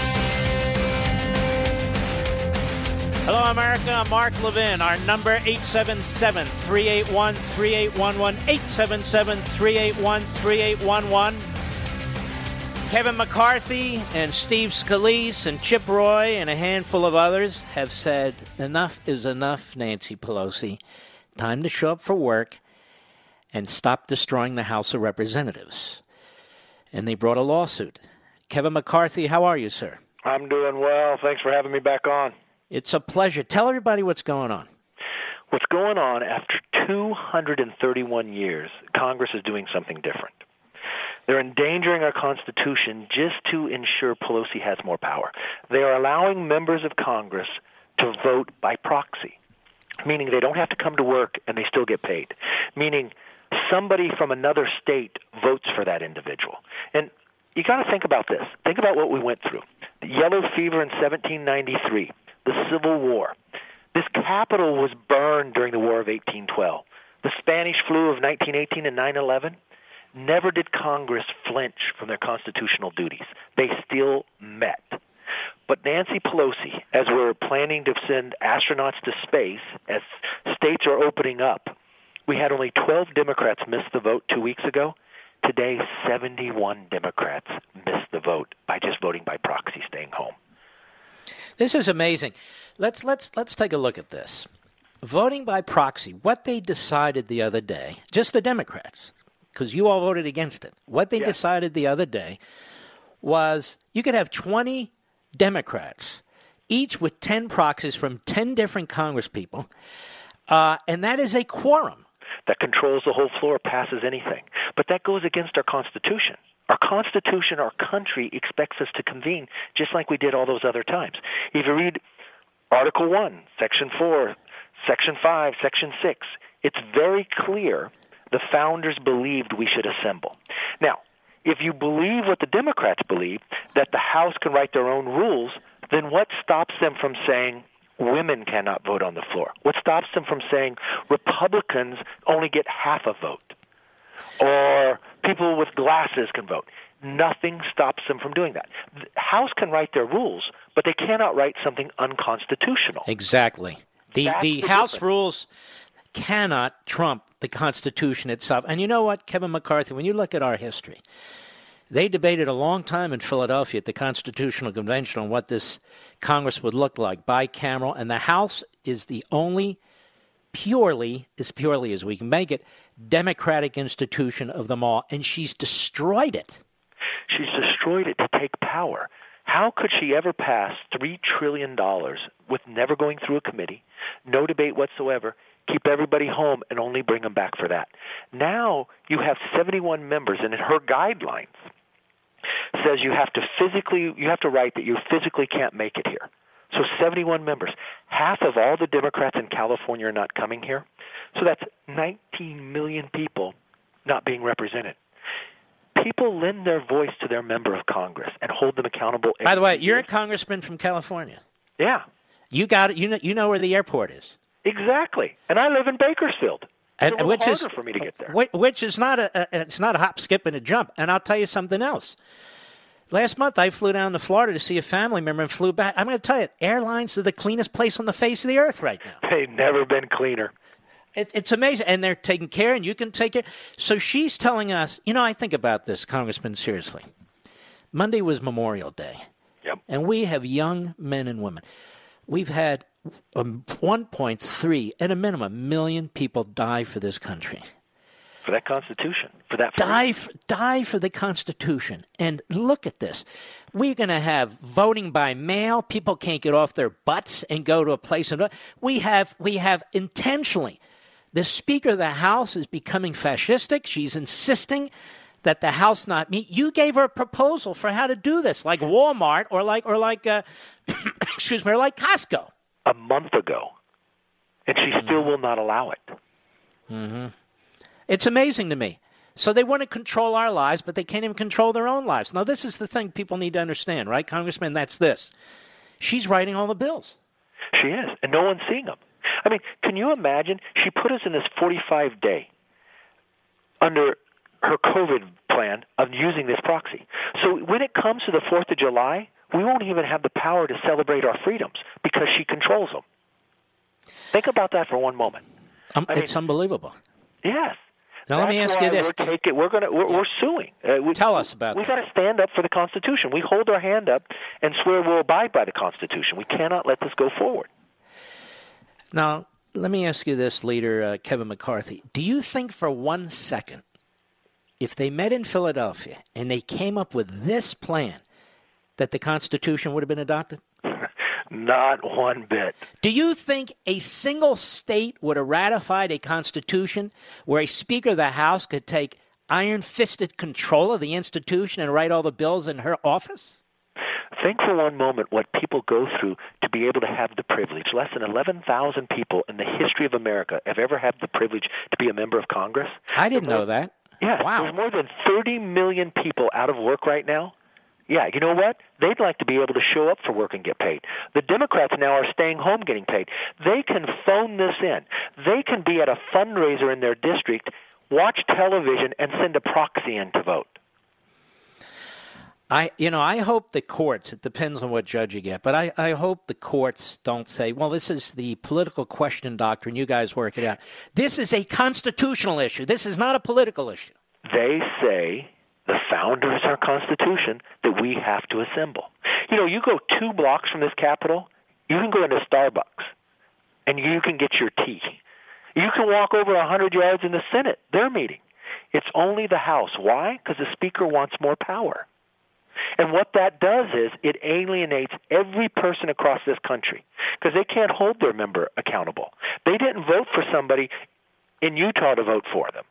A: Hello, America. I'm Mark Levin. Our number, eight seven seven, three eight one, three eight one one, eight seven seven, three eight one, three eight one one. Kevin McCarthy and Steve Scalise and Chip Roy and a handful of others have said, enough is enough, Nancy Pelosi. Time to show up for work and stop destroying the House of Representatives. And they brought a lawsuit. Kevin McCarthy, how are you, sir?
G: I'm doing well. Thanks for having me back on.
A: It's a pleasure. Tell everybody what's going on.
G: What's going on, after two hundred thirty-one years, Congress is doing something different. They're endangering our Constitution just to ensure Pelosi has more power. They are allowing members of Congress to vote by proxy, meaning they don't have to come to work and they still get paid, meaning somebody from another state votes for that individual. And you got to think about this. Think about what we went through. The yellow fever in seventeen ninety-three. The Civil War. This Capitol was burned during the War of eighteen twelve. the Spanish flu of nineteen eighteen and nine eleven, never did Congress flinch from their constitutional duties. They still met. But Nancy Pelosi, as we're planning to send astronauts to space, as states are opening up, we had only twelve Democrats miss the vote two weeks ago. Today, seventy-one Democrats missed the vote by just voting by proxy, staying home.
A: This is amazing. Let's let's let's take a look at this. Voting by proxy, what they decided the other day, just the Democrats, because you all voted against it. What they yeah. decided the other day was you could have twenty Democrats, each with ten proxies from ten different congresspeople, uh, and that is a quorum.
G: That controls the whole floor, passes anything. But that goes against our Constitution. Our Constitution, our country, expects us to convene just like we did all those other times. If you read Article one, Section four, Section five, Section six, it's very clear the founders believed we should assemble. Now, if you believe what the Democrats believe, that the House can write their own rules, then what stops them from saying women cannot vote on the floor? What stops them from saying Republicans only get half a vote? Or people with glasses can vote? Nothing stops them from doing that. The House can write their rules, but they cannot write something unconstitutional.
A: Exactly. The the, the House difference. rules cannot trump the Constitution itself. And you know what, Kevin McCarthy, when you look at our history, they debated a long time in Philadelphia at the Constitutional Convention on what this Congress would look like, bicameral, and the House is the only purely, as purely as we can make it, democratic institution of them all, and she's destroyed it.
G: She's destroyed it to take power. How could she ever pass three trillion dollars with never going through a committee, no debate whatsoever, keep everybody home, and only bring them back for that? Now you have seventy-one members, and in her guidelines says you have to physically, you have to write that you physically can't make it here. So seventy-one members. Half of all the Democrats in California are not coming here. So that's nineteen million people not being represented. People lend their voice to their member of Congress and hold them accountable.
A: By the way, you're a congressman from California.
G: Yeah.
A: You got it. You know, you know where the airport is.
G: Exactly. And I live in Bakersfield. It's
A: and,
G: a little
A: which
G: harder
A: is,
G: for me to get there.
A: Which is not a, a, it's not a hop, skip, and a jump. And I'll tell you something else. Last month, I flew down to Florida to see a family member and flew back. I'm going to tell you, airlines are the cleanest place on the face of the earth right now.
G: They've never been cleaner.
A: It, it's amazing. And they're taking care, and you can take care. So she's telling us, you know, I think about this, Congressman, seriously. Monday was Memorial Day.
G: Yep.
A: And we have young men and women. We've had um, one point three, at a minimum, million people die for this country.
G: For that Constitution. For that
A: die for, die for the Constitution. And look at this. We're going to have voting by mail. People can't get off their butts and go to a place. And we have we have intentionally, the Speaker of the House is becoming fascistic. She's insisting that the House not meet. You gave her a proposal for how to do this, like Walmart or like or like uh, excuse me, or like Costco.
G: A month ago, and she still will not allow it.
A: Mm-hmm. It's amazing to me. So they want to control our lives, but they can't even control their own lives. Now, this is the thing people need to understand, right, Congressman? That's this. She's writing all the bills.
G: She is, and no one's seeing them. I mean, can you imagine? She put us in this forty-five day under her COVID plan of using this proxy. So when it comes to the fourth of July, we won't even have the power to celebrate our freedoms because she controls them. Think about that for one moment.
A: Um, it's mean, unbelievable.
G: Yes.
A: Now, let me ask you this.
G: We're, taking, we're, gonna, we're, we're suing. Uh, we,
A: Tell us about
G: we
A: that.
G: We've got to stand up for the Constitution. We hold our hand up and swear we'll abide by the Constitution. We cannot let this go forward.
A: Now, let me ask you this, Leader uh, Kevin McCarthy. Do you think for one second, if they met in Philadelphia and they came up with this plan, that the Constitution would have been adopted?
G: Not one bit.
A: Do you think a single state would have ratified a Constitution where a Speaker of the House could take iron-fisted control of the institution and write all the bills in her office?
G: Think for one moment what people go through to be able to have the privilege. Less than eleven thousand people in the history of America have ever had the privilege to be a member of Congress.
A: I didn't know that.
G: Yeah.
A: Wow.
G: There's more than thirty million people out of work right now. Yeah, you know what? They'd like to be able to show up for work and get paid. The Democrats now are staying home getting paid. They can phone this in. They can be at a fundraiser in their district, watch television, and send a proxy in to vote.
A: I, you know, I hope the courts, it depends on what judge you get, but I, I hope the courts don't say, well, this is the political question doctrine, you guys work it out. This is a constitutional issue. This is not a political issue.
G: They say, the founders of our Constitution, that we have to assemble. You know, you go two blocks from this Capitol, you can go into Starbucks, and you can get your tea. You can walk over one hundred yards in the Senate, their meeting. It's only the House. Why? Because the Speaker wants more power. And what that does is it alienates every person across this country because they can't hold their member accountable. They didn't vote for somebody in Utah to vote for them.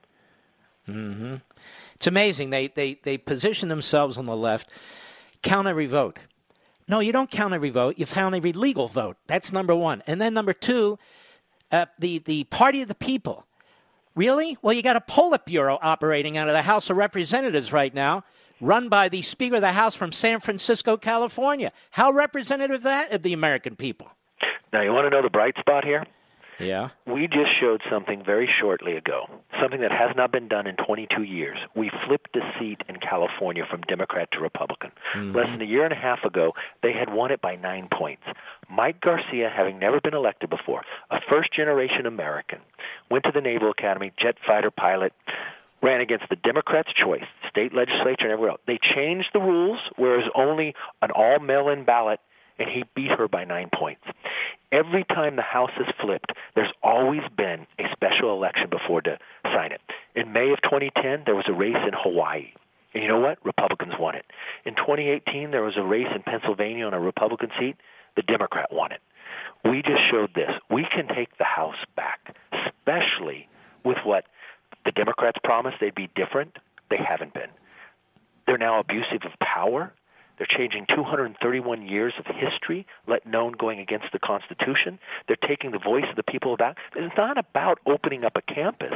A: Mm-hmm. It's amazing. They, they, they position themselves on the left. Count every vote. No, you don't count every vote. You count every legal vote. That's number one. And then number two, uh, the, the party of the people. Really? Well, you got a Politburo operating out of the House of Representatives right now, run by the Speaker of the House from San Francisco, California. How representative that of the American people?
G: Now, you want to know the bright spot here?
A: Yeah.
G: We just showed something very shortly ago, something that has not been done in twenty-two years. We flipped a seat in California from Democrat to Republican. Mm-hmm. Less than a year and a half ago, they had won it by nine points. Mike Garcia, having never been elected before, a first-generation American, went to the Naval Academy, jet fighter pilot, ran against the Democrats' choice, state legislature and everywhere else. They changed the rules, whereas only an all-mail-in ballot, and he beat her by nine points. Every time the House has flipped, there's always been a special election before to sign it. In May of twenty ten, there was a race in Hawaii. And you know what? Republicans won it. In twenty eighteen, there was a race in Pennsylvania on a Republican seat. The Democrat won it. We just showed this. We can take the House back, especially with what the Democrats promised they'd be different. They haven't been. They're now abusive of power. They're changing two hundred thirty-one years of history, let known going against the Constitution. They're taking the voice of the people back. It's not about opening up a campus.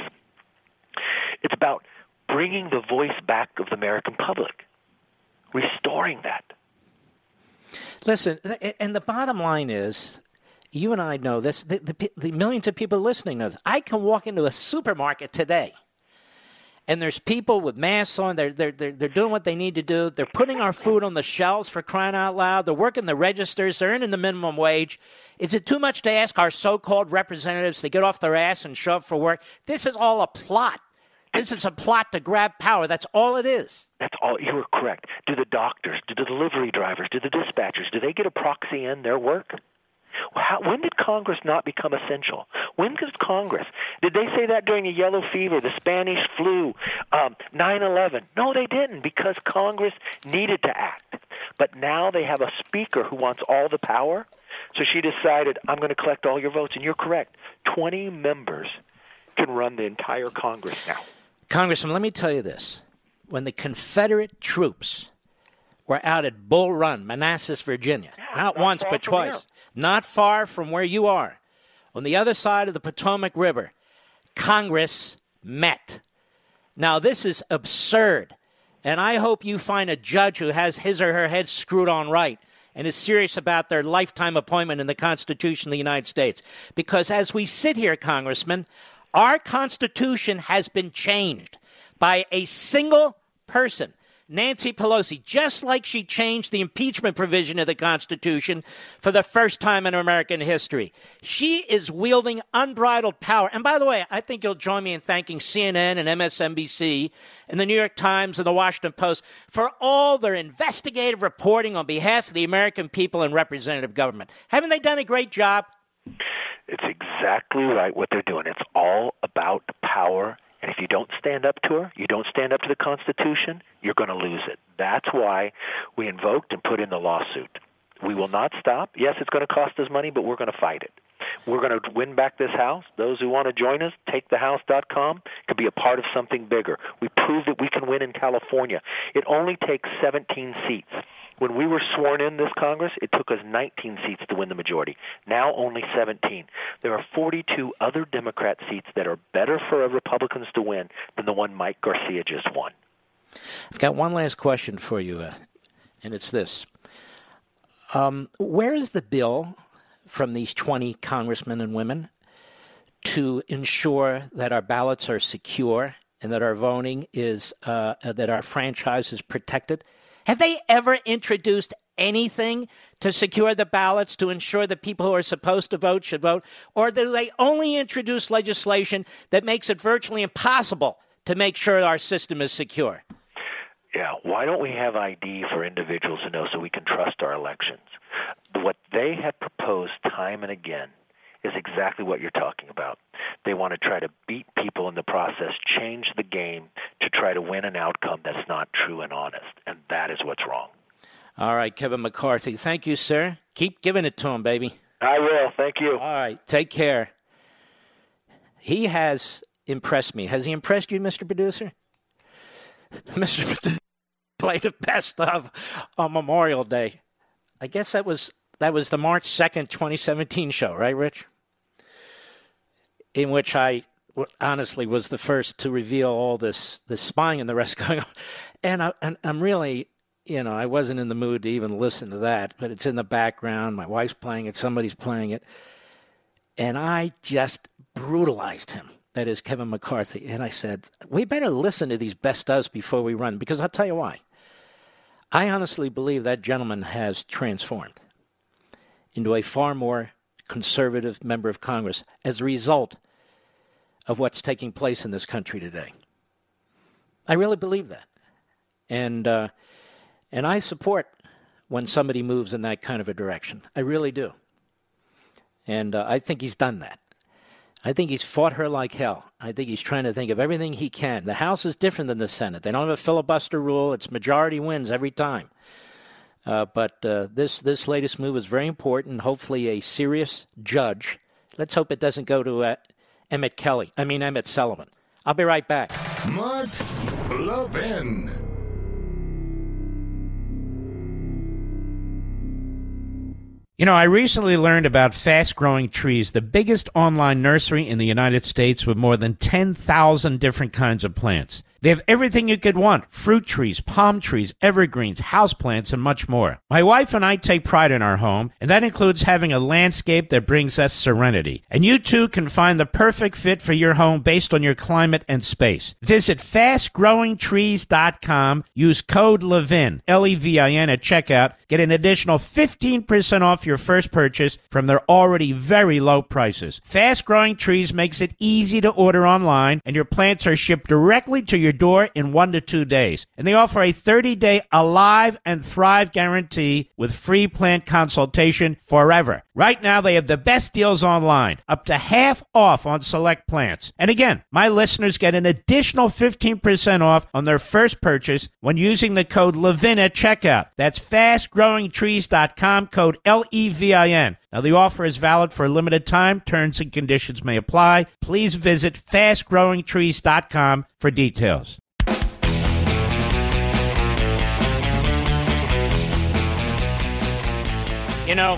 G: It's about bringing the voice back of the American public, restoring that.
A: Listen, and the bottom line is, you and I know this, the, the, the millions of people listening know this. I can walk into a supermarket today, and there's people with masks on. They're, they're, they're, they're doing what they need to do. They're putting our food on the shelves, for crying out loud. They're working the registers. They're earning the minimum wage. Is it too much to ask our so-called representatives to get off their ass and show up for work? This is all a plot. This is a plot to grab power. That's all it is.
G: That's all. You were correct. Do the doctors, do the delivery drivers, do the dispatchers, do they get a proxy in their work? How, when did Congress not become essential? When did Congress? Did they say that during the yellow fever, the Spanish flu, um, nine eleven? No, they didn't, because Congress needed to act. But now they have a speaker who wants all the power. So she decided, I'm going to collect all your votes. And you're correct. twenty members can run the entire Congress now.
A: Congressman, let me tell you this. When the Confederate troops were out at Bull Run, Manassas, Virginia, yeah, not, not once but twice, here. Not far from where you are, on the other side of the Potomac River, Congress met. Now, this is absurd, and I hope you find a judge who has his or her head screwed on right and is serious about their lifetime appointment in the Constitution of the United States. Because as we sit here, Congressman, our Constitution has been changed by a single person, Nancy Pelosi, just like she changed the impeachment provision of the Constitution for the first time in American history. She is wielding unbridled power. And by the way, I think you'll join me in thanking C N N and M S N B C and the New York Times and the Washington Post for all their investigative reporting on behalf of the American people and representative government. Haven't they done a great job?
G: It's exactly right what they're doing. It's all about power. And if you don't stand up to her, you don't stand up to the Constitution, you're going to lose it. That's why we invoked and put in the lawsuit. We will not stop. Yes, it's going to cost us money, but we're going to fight it. We're going to win back this House. Those who want to join us, take the house dot com, could be a part of something bigger. We proved that we can win in California. It only takes seventeen seats. When we were sworn in this Congress, it took us nineteen seats to win the majority. Now only seventeen. There are forty-two other Democrat seats that are better for Republicans to win than the one Mike Garcia just won.
A: I've got one last question for you, uh, and it's this. Um, where is the bill from these twenty congressmen and women to ensure that our ballots are secure and that our voting is, uh, that our franchise is protected? Have they ever introduced anything to secure the ballots, to ensure that people who are supposed to vote should vote? Or do they only introduce legislation that makes it virtually impossible to make sure our system is secure?
G: Yeah, why don't we have I D for individuals to know so we can trust our elections? What they have proposed time and again is exactly what you're talking about. They want to try to beat people in the process, change the game to try to win an outcome that's not true and honest, and that is what's wrong.
A: All right, Kevin McCarthy. Thank you, sir. Keep giving it to him, baby.
G: I will. Thank you.
A: All right, take care. He has impressed me. Has he impressed you, Mister Producer? Mister Producer played the best of on Memorial Day. I guess that was that was the March second, twenty seventeen show, right, Rich? In which I honestly was the first to reveal all this, this spying and the rest going on. And, I, and I'm really, you know, I wasn't in the mood to even listen to that, but it's in the background. My wife's playing it. Somebody's playing it. And I just brutalized him. That is Kevin McCarthy. And I said, we better listen to these best ofs before we run, because I'll tell you why. I honestly believe that gentleman has transformed into a far more conservative member of Congress as a result of what's taking place in this country today. I really believe that. And uh, and I support when somebody moves in that kind of a direction. I really do. And uh, I think he's done that. I think he's fought her like hell. I think he's trying to think of everything he can. The House is different than the Senate. They don't have a filibuster rule. It's majority wins every time. Uh, but uh, this this latest move is very important. Hopefully a serious judge. Let's hope it doesn't go to uh, Emmett Kelly. I mean, Emmett Sullivan. I'll be right back.
B: Mark Levin.
H: You know, I recently learned about Fast Growing Trees, the biggest online nursery in the United States with more than ten thousand different kinds of plants. They have everything you could want: fruit trees, palm trees, evergreens, houseplants, and much more. My wife and I take pride in our home, and that includes having a landscape that brings us serenity. And you too can find the perfect fit for your home based on your climate and space. Visit fast growing trees dot com. Use code LEVIN, L E V I N, at checkout. Get an additional fifteen percent off your first purchase from their already very low prices. Fast Growing Trees makes it easy to order online, and your plants are shipped directly to your door in one to two days. And they offer a thirty-day Alive and Thrive guarantee with free plant consultation forever. Right now, they have the best deals online, up to half off on select plants. And again, my listeners get an additional fifteen percent off on their first purchase when using the code LEVIN at checkout. That's fast growing trees dot com, code L E V I N. Now, the offer is valid for a limited time. Terms and conditions may apply. Please visit fast growing trees dot com for details.
A: You know,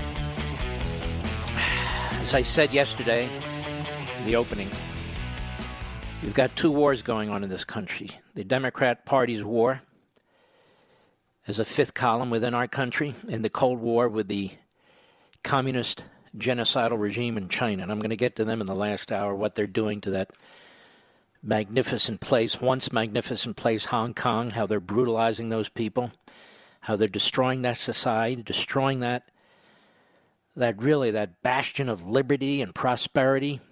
A: as I said yesterday in the opening, you've got two wars going on in this country. The Democrat Party's war as a fifth column within our country, and the Cold War with the communist genocidal regime in China. And I'm going to get to them in the last hour, what they're doing to that magnificent place, once magnificent place, Hong Kong, how they're brutalizing those people, how they're destroying that society, destroying that, that really, that bastion of liberty and prosperity.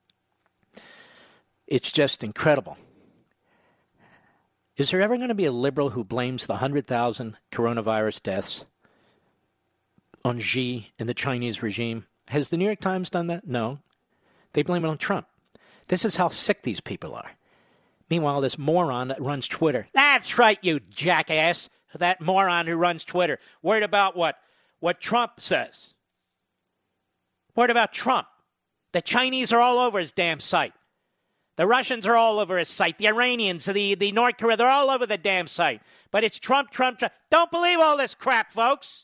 A: It's just incredible. Is there ever going to be a liberal who blames the one hundred thousand coronavirus deaths on Xi and the Chinese regime? Has the New York Times done that? No. They blame it on Trump. This is how sick these people are. Meanwhile, this moron that runs Twitter. That's right, you jackass. That moron who runs Twitter. Worried about what? What Trump says. Worried about Trump. The Chinese are all over his damn site. The Russians are all over his site. The Iranians, the, the North Korea, they're all over the damn site. But it's Trump, Trump, Trump. Don't believe all this crap, folks.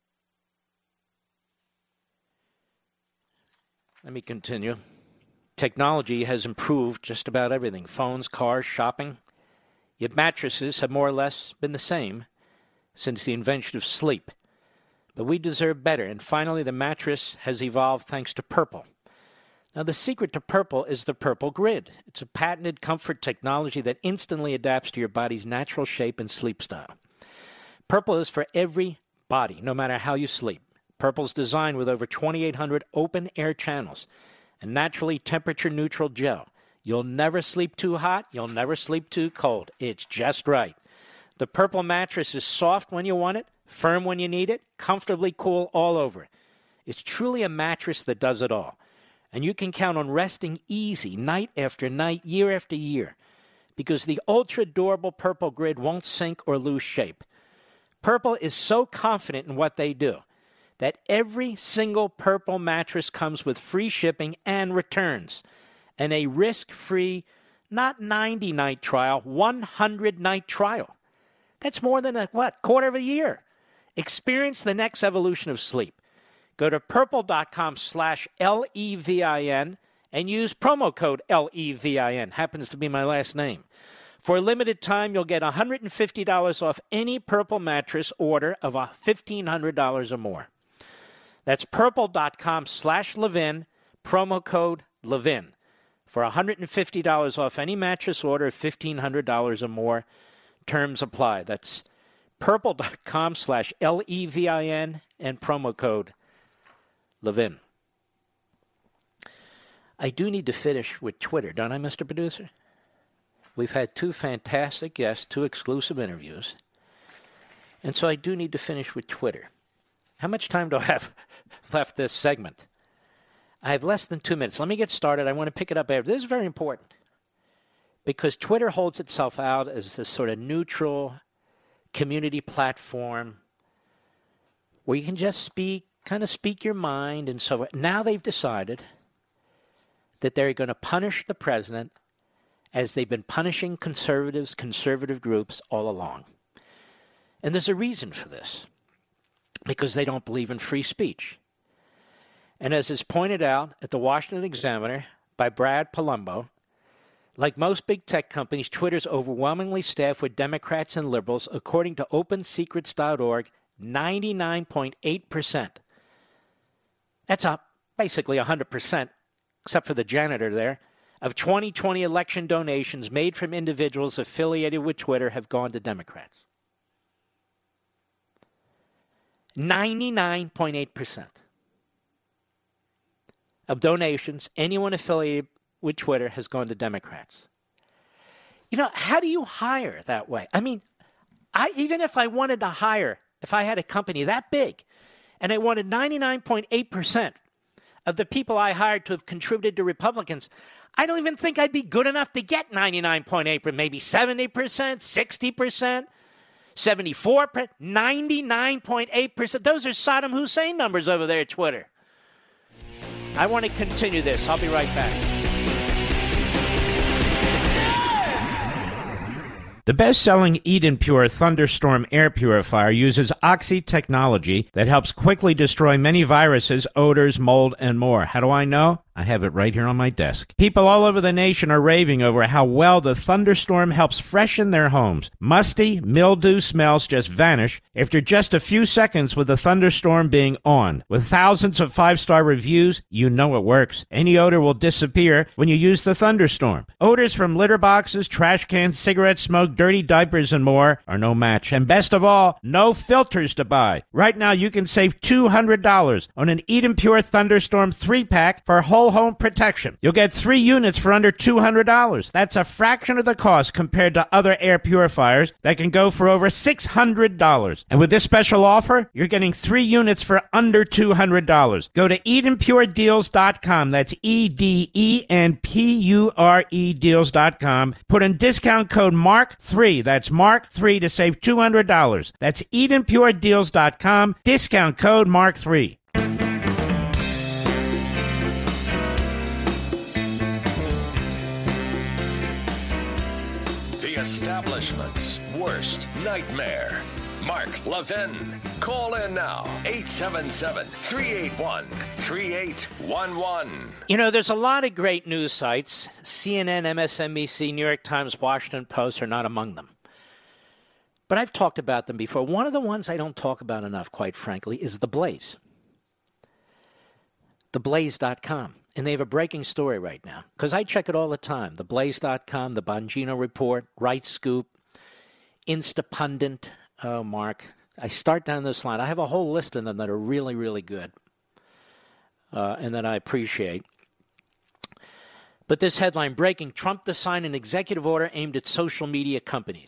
A: Let me continue. Technology has improved just about everything. Phones, cars, shopping. Yet mattresses have more or less been the same since the invention of sleep. But we deserve better, and finally the mattress has evolved thanks to Purple. Now, the secret to Purple is the Purple Grid. It's a patented comfort technology that instantly adapts to your body's natural shape and sleep style. Purple is for every body, no matter how you sleep. Purple's designed with over twenty-eight hundred open air channels and naturally temperature-neutral gel. You'll never sleep too hot. You'll never sleep too cold. It's just right. The Purple mattress is soft when you want it, firm when you need it, comfortably cool all over. It's truly a mattress that does it all. And you can count on resting easy night after night, year after year, because the ultra-durable Purple Grid won't sink or lose shape. Purple is so confident in what they do that every single Purple mattress comes with free shipping and returns and a risk-free, not ninety-night trial, one hundred night trial. That's more than a, what, quarter of a year. Experience the next evolution of sleep. Go to purple.com slash L-E-V-I-N and use promo code L E V I N. Happens to be my last name. For a limited time, you'll get one hundred fifty dollars off any Purple mattress order of fifteen hundred dollars or more. That's purple.com slash Levin, promo code Levin. For one hundred fifty dollars off any mattress order of fifteen hundred dollars or more. Terms apply. That's purple.com slash L E V I N and promo code Levin. I do need to finish with Twitter, don't I, Mister Producer? We've had two fantastic guests, two exclusive interviews. And so I do need to finish with Twitter. How much time do I have left this segment? I have less than two minutes. Let me get started. I want to pick it up after. This is very important because Twitter holds itself out as this sort of neutral community platform where you can just speak, kind of speak your mind and so on. Now they've decided that they're going to punish the president as they've been punishing conservatives, conservative groups all along. And there's a reason for this, because they don't believe in free speech. And as is pointed out at the Washington Examiner by Brad Palumbo, like most big tech companies, Twitter's overwhelmingly staffed with Democrats and liberals, according to open secrets dot org, ninety-nine point eight percent. That's up basically one hundred percent, except for the janitor there, of twenty twenty election donations made from individuals affiliated with Twitter have gone to Democrats. ninety-nine point eight percent of donations, anyone affiliated with Twitter, has gone to Democrats. You know, how do you hire that way? I mean, I even if I wanted to hire, if I had a company that big, and I wanted ninety-nine point eight percent of the people I hired to have contributed to Republicans, I don't even think I'd be good enough to get ninety-nine point eight percent, maybe seventy percent, sixty percent, seventy-four percent, ninety-nine point eight percent. Those are Saddam Hussein numbers over there at Twitter. I want to continue this. I'll be right back.
H: The best-selling Eden Pure Thunderstorm air purifier uses Oxy technology that helps quickly destroy many viruses, odors, mold, and more. How do I know? I have it right here on my desk. People all over the nation are raving over how well the Thunderstorm helps freshen their homes. Musty, mildew smells just vanish after just a few seconds with the Thunderstorm being on. With thousands of five-star reviews, you know it works. Any odor will disappear when you use the Thunderstorm. Odors from litter boxes, trash cans, cigarette smoke, dirty diapers, and more are no match. And best of all, no filters to buy. Right now, you can save two hundred dollars on an Eden Pure Thunderstorm three-pack for whole home protection. You'll get three units for under two hundred dollars. That's a fraction of the cost compared to other air purifiers that can go for over six hundred dollars. And with this special offer, you're getting three units for under two hundred dollars. Go to eden pure deals dot com. That's E D E N P U R E deals dot com. Put in discount code Mark three. That's Mark three to save two hundred dollars. That's eden pure deals dot com. Discount code Mark three.
I: Establishment's worst nightmare. Mark Levin. Call in now. eight seven seven, three eight one, three eight one one.
A: You know, there's a lot of great news sites. C N N, M S N B C, New York Times, Washington Post are not among them. But I've talked about them before. One of the ones I don't talk about enough, quite frankly, is The Blaze. the blaze dot com. And they have a breaking story right now, because I check it all the time. the blaze dot com, the Bongino Report, Right Scoop, Instapundit. Oh, Mark, I start down this line. I have a whole list of them that are really, really good uh, and that I appreciate. But this headline, breaking, Trump to sign an executive order aimed at social media companies.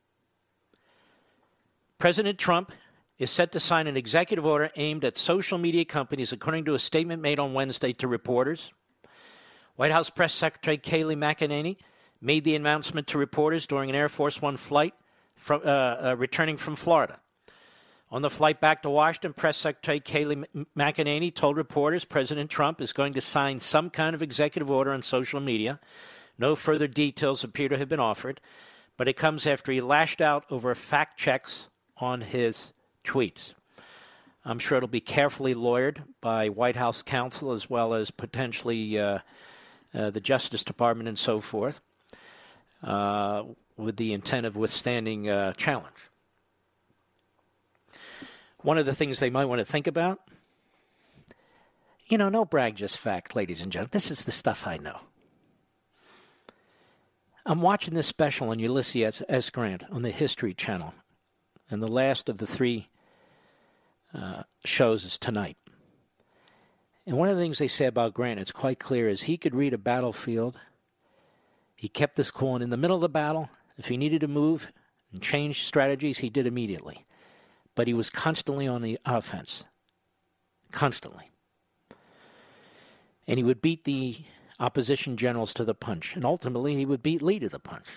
A: President Trump is set to sign an executive order aimed at social media companies, according to a statement made on Wednesday to reporters. White House Press Secretary Kayleigh McEnany made the announcement to reporters during an Air Force One flight from, uh, uh, returning from Florida. On the flight back to Washington, Press Secretary Kayleigh McEnany told reporters President Trump is going to sign some kind of executive order on social media. No further details appear to have been offered, but it comes after he lashed out over fact checks on his tweets. I'm sure it'll be carefully lawyered by White House counsel as well as potentially uh, uh, the Justice Department and so forth, uh, with the intent of withstanding uh, challenge. One of the things they might want to think about, you know, no brag, just fact, ladies and gentlemen. This is the stuff I know. I'm watching this special on Ulysses S. Grant on the History Channel, and the last of the three uh, shows is tonight. And one of the things they say about Grant, it's quite clear, is he could read a battlefield. He kept this cool, and in the middle of the battle, if he needed to move and change strategies, he did immediately. But he was constantly on the offense. Constantly. And he would beat the opposition generals to the punch. And ultimately, he would beat Lee to the punch.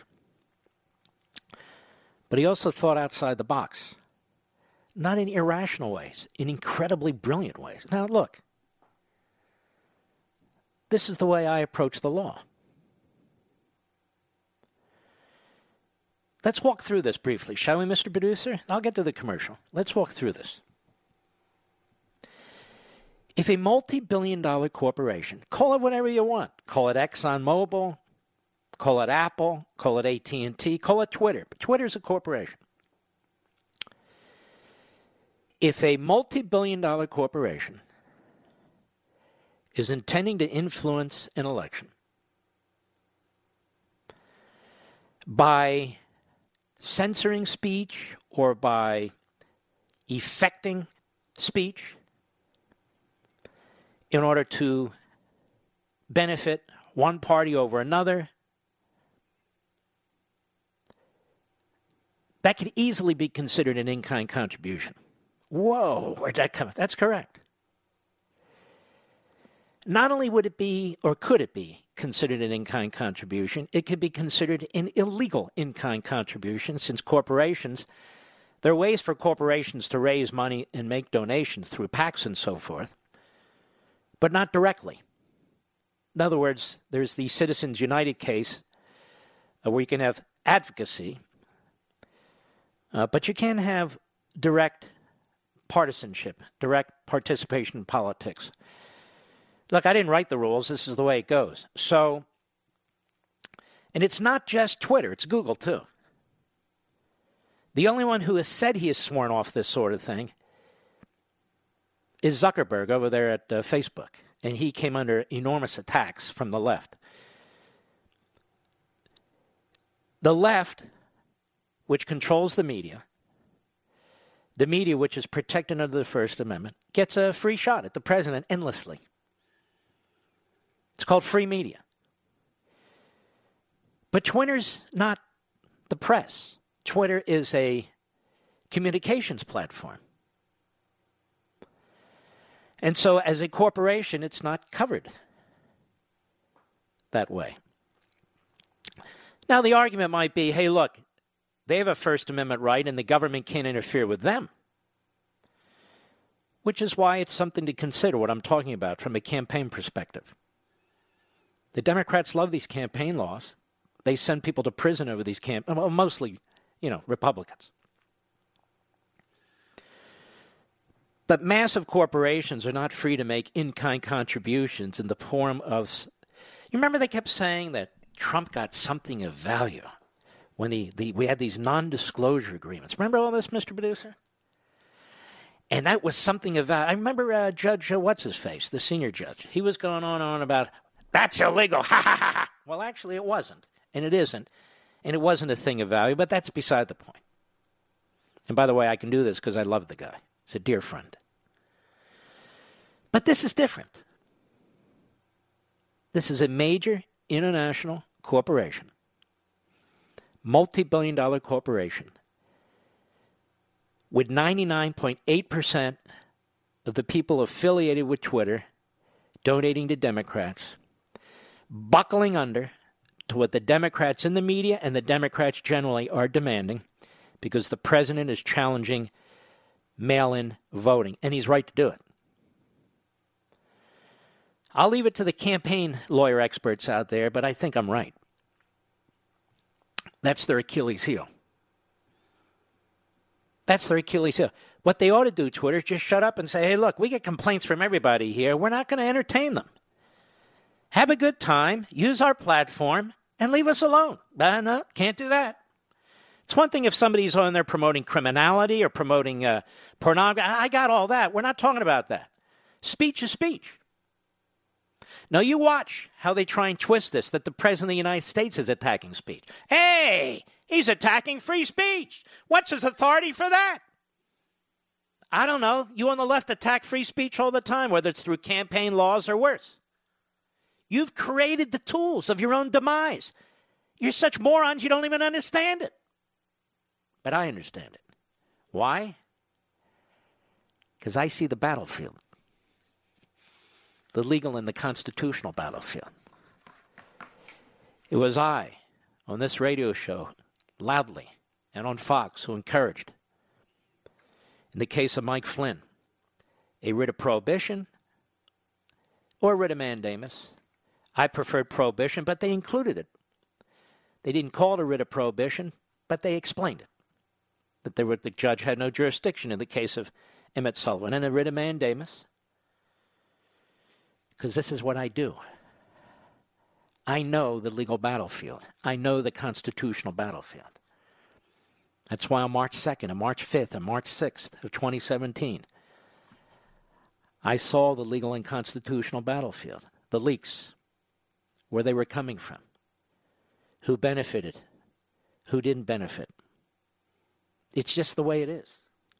A: But he also thought outside the box. Not in irrational ways. In incredibly brilliant ways. Now, look. This is the way I approach the law. Let's walk through this briefly, shall we, Mister Producer? I'll get to the commercial. Let's walk through this. If a multi-billion dollar corporation, call it whatever you want, call it ExxonMobil, call it Apple, call it A T and T, call it Twitter, but Twitter's a corporation. If a multi-billion dollar corporation is intending to influence an election by censoring speech or by effecting speech in order to benefit one party over another, that could easily be considered an in-kind contribution. Whoa, where'd that come from? That's correct. Not only would it be, or could it be, considered an in-kind contribution, it could be considered an illegal in-kind contribution, since corporations, there are ways for corporations to raise money and make donations through PACs and so forth, but not directly. In other words, there's the Citizens United case uh, where you can have advocacy, uh, but you can't have direct partisanship, direct participation in politics. Look, I didn't write the rules. This is the way it goes. So, and it's not just Twitter. It's Google, too. The only one who has said he has sworn off this sort of thing is Zuckerberg over there at uh, Facebook. And he came under enormous attacks from the left. The left, which controls the media, the media which is protected under the First Amendment, gets a free shot at the president endlessly. It's called free media. But Twitter's not the press. Twitter is a communications platform. And so as a corporation, it's not covered that way. Now, the argument might be, hey, look, they have a First Amendment right and the government can't interfere with them. Which is why it's something to consider what I'm talking about from a campaign perspective. The Democrats love these campaign laws. They send people to prison over these camp, well, mostly, you know, Republicans. But massive corporations are not free to make in-kind contributions in the form of... You remember they kept saying that Trump got something of value when the, the we had these non-disclosure agreements. Remember all this, Mister Producer? And that was something about, I remember uh, Judge, uh, what's-his-face, the senior judge. He was going on and on about, that's illegal, ha, ha, ha, ha. Well, actually, it wasn't, and it isn't, and it wasn't a thing of value, but that's beside the point. And by the way, I can do this because I love the guy. He's a dear friend. But this is different. This is a major international corporation, multi-billion dollar corporation, with ninety-nine point eight percent of the people affiliated with Twitter donating to Democrats, buckling under to what the Democrats in the media and the Democrats generally are demanding, because the president is challenging mail-in voting, and he's right to do it. I'll leave it to the campaign lawyer experts out there, but I think I'm right. That's their Achilles heel. That's their Achilles heel. What they ought to do, Twitter, is just shut up and say, hey, look, we get complaints from everybody here. We're not going to entertain them. Have a good time, use our platform, and leave us alone. Uh, no, can't do that. It's one thing if somebody's on there promoting criminality or promoting uh, pornography. I got all that. We're not talking about that. Speech is speech. Now, you watch how they try and twist this, that the President of the United States is attacking speech. Hey, he's attacking free speech. What's his authority for that? I don't know. You on the left attack free speech all the time, whether it's through campaign laws or worse. You've created the tools of your own demise. You're such morons you don't even understand it. But I understand it. Why? Because I see the battlefield. The legal and the constitutional battlefield. It was I, on this radio show, loudly, and on Fox, who encouraged, in the case of Mike Flynn, a writ of prohibition or a writ of mandamus. I preferred prohibition, but they included it. They didn't call it a writ of prohibition, but they explained it, that they were, the judge had no jurisdiction in the case of Emmett Sullivan, and a writ of mandamus. Because this is what I do. I know the legal battlefield. I know the constitutional battlefield. That's why on March second, and March fifth, and March sixth of twenty seventeen, I saw the legal and constitutional battlefield, the leaks, where they were coming from, who benefited, who didn't benefit. It's just the way it is.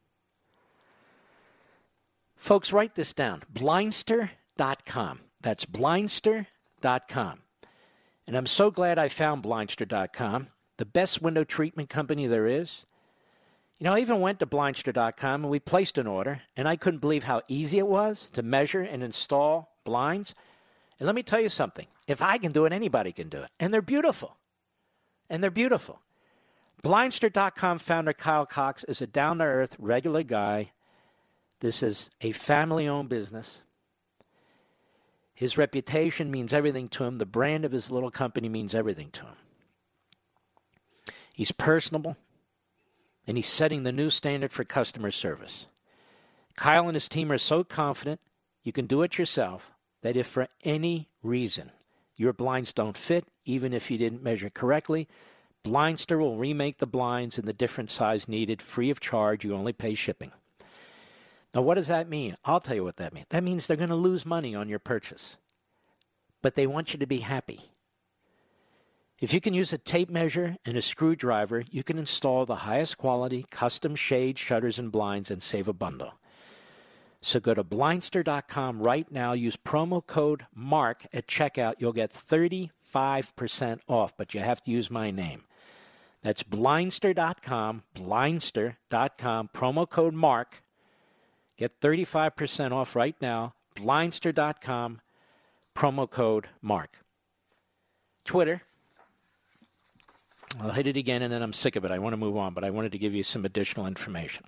A: Folks, write this down. Blindster dot com. That's blindster dot com. And I'm so glad I found blindster dot com, the best window treatment company there is. You know, I even went to blindster dot com and we placed an order, and I couldn't believe how easy it was to measure and install blinds. And let me tell you something. If I can do it, anybody can do it. And they're beautiful. And they're beautiful. blindster dot com founder Kyle Cox is a down-to-earth, regular guy. This is a family-owned business. His reputation means everything to him. The brand of his little company means everything to him. He's personable, and he's setting the new standard for customer service. Kyle and his team are so confident you can do it yourself that if for any reason your blinds don't fit, even if you didn't measure correctly, Blindster will remake the blinds in the different size needed, free of charge. You only pay shipping. Now, what does that mean? I'll tell you what that means. That means they're going to lose money on your purchase. But they want you to be happy. If you can use a tape measure and a screwdriver, you can install the highest quality custom shade shutters and blinds and save a bundle. So go to blindster dot com right now. Use promo code MARK at checkout. You'll get thirty-five percent off, but you have to use my name. That's blindster dot com, blindster dot com, promo code MARK. Get thirty-five percent off right now, blindster dot com, promo code MARK. Twitter. I'll hit it again, and then I'm sick of it. I want to move on, but I wanted to give you some additional information.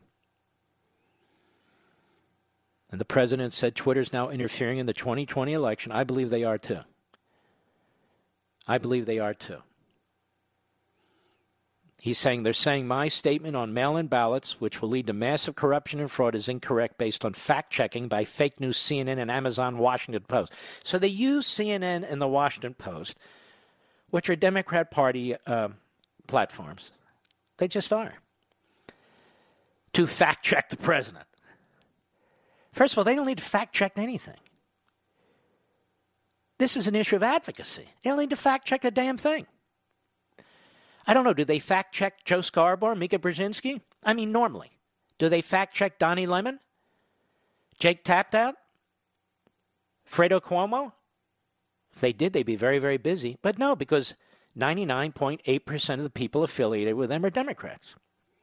A: And the president said Twitter's now interfering in the twenty twenty election. I believe they are, too. I believe they are, too. He's saying, they're saying my statement on mail-in ballots, which will lead to massive corruption and fraud, is incorrect based on fact-checking by fake news C N N and Amazon Washington Post. So they use C N N and the Washington Post, which are Democrat Party uh, platforms. They just are. To fact-check the president. First of all, they don't need to fact-check anything. This is an issue of advocacy. They don't need to fact-check a damn thing. I don't know, do they fact-check Joe Scarborough, Mika Brzezinski? I mean, normally. Do they fact-check Donnie Lemon? Jake Taptout? Fredo Cuomo? If they did, they'd be very, very busy. But no, because ninety-nine point eight percent of the people affiliated with them are Democrats.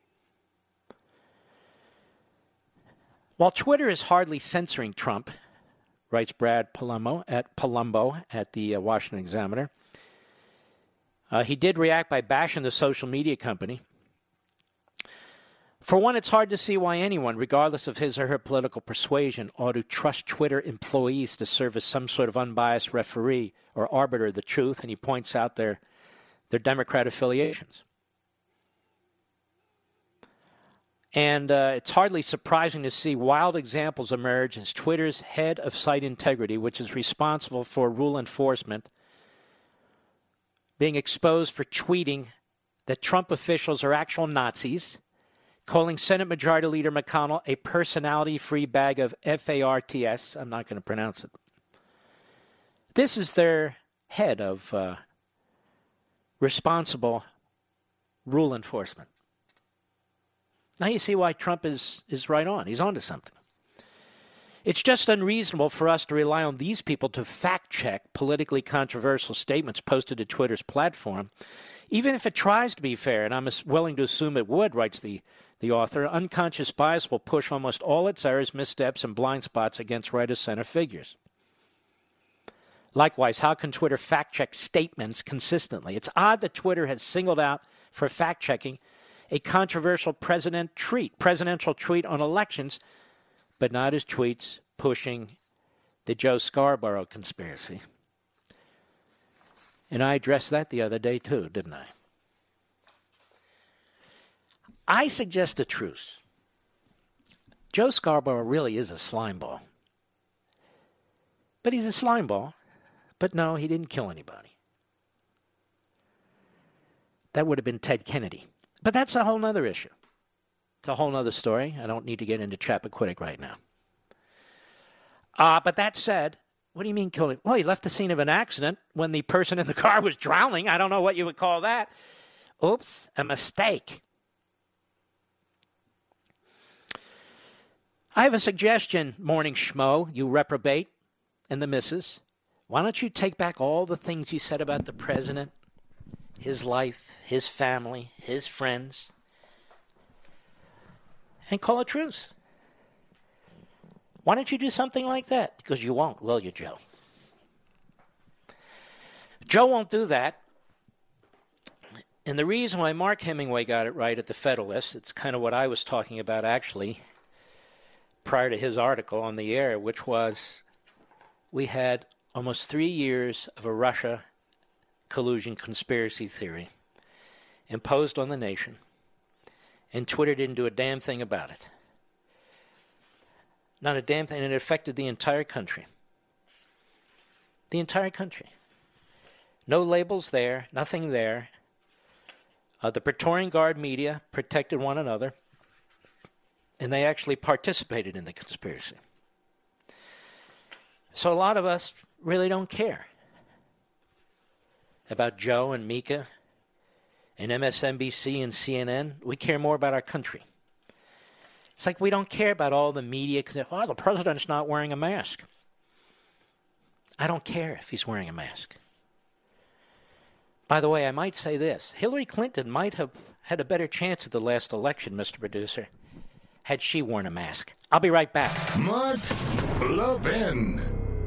A: While Twitter is hardly censoring Trump, writes Brad Palumbo at Palumbo at the uh, Washington Examiner, uh, he did react by bashing the social media company. For one, it's hard to see why anyone, regardless of his or her political persuasion, ought to trust Twitter employees to serve as some sort of unbiased referee or arbiter of the truth, and he points out their, their Democrat affiliations. And uh, it's hardly surprising to see wild examples emerge as Twitter's head of site integrity, which is responsible for rule enforcement, being exposed for tweeting that Trump officials are actual Nazis, calling Senate Majority Leader McConnell a personality-free bag of F A R T S. I'm not going to pronounce it. This is their head of uh, responsible rule enforcement. Now you see why Trump is, is right on. He's on to something. It's just unreasonable for us to rely on these people to fact-check politically controversial statements posted to Twitter's platform, even if it tries to be fair, and I'm willing to assume it would, writes the, the author. Unconscious bias will push almost all its errors, missteps, and blind spots against right-of-center figures. Likewise, how can Twitter fact-check statements consistently? It's odd that Twitter has singled out for fact-checking a controversial president tweet, presidential tweet on elections, but not his tweets pushing the Joe Scarborough conspiracy. And I addressed that the other day too, didn't I? I suggest a truce. Joe Scarborough really is a slimeball. But he's a slimeball. But no, he didn't kill anybody. That would have been Ted Kennedy. But that's a whole other issue. It's a whole other story. I don't need to get into Chappaquiddick right now. Uh, but that said, what do you mean killed him? Well, he left the scene of an accident when the person in the car was drowning. I don't know what you would call that. Oops, a mistake. I have a suggestion, Morning Schmo, you reprobate, and the missus. Why don't you take back all the things you said about the president, his life, his family, his friends, and call a truce? Why don't you do something like that? Because you won't, will you, Joe? Joe won't do that. And the reason why Mark Hemingway got it right at the Federalist, it's kind of what I was talking about actually prior to his article on the air, which was we had almost three years of a Russia collusion conspiracy theory imposed on the nation, and Twitter didn't do a damn thing about it. Not a damn thing, and it affected the entire country. The entire country. No labels there, nothing there. Uh, the Praetorian Guard media protected one another, and they actually participated in the conspiracy. So a lot of us really don't care about Joe and Mika and M S N B C and C N N. We care more about our country. It's like we don't care about all the media. Oh, the president's not wearing a mask. I don't care if he's wearing a mask. By the way, I might say this. Hillary Clinton might have had a better chance at the last election, Mister Producer, had she worn a mask. I'll be right back.
B: Mark Levin.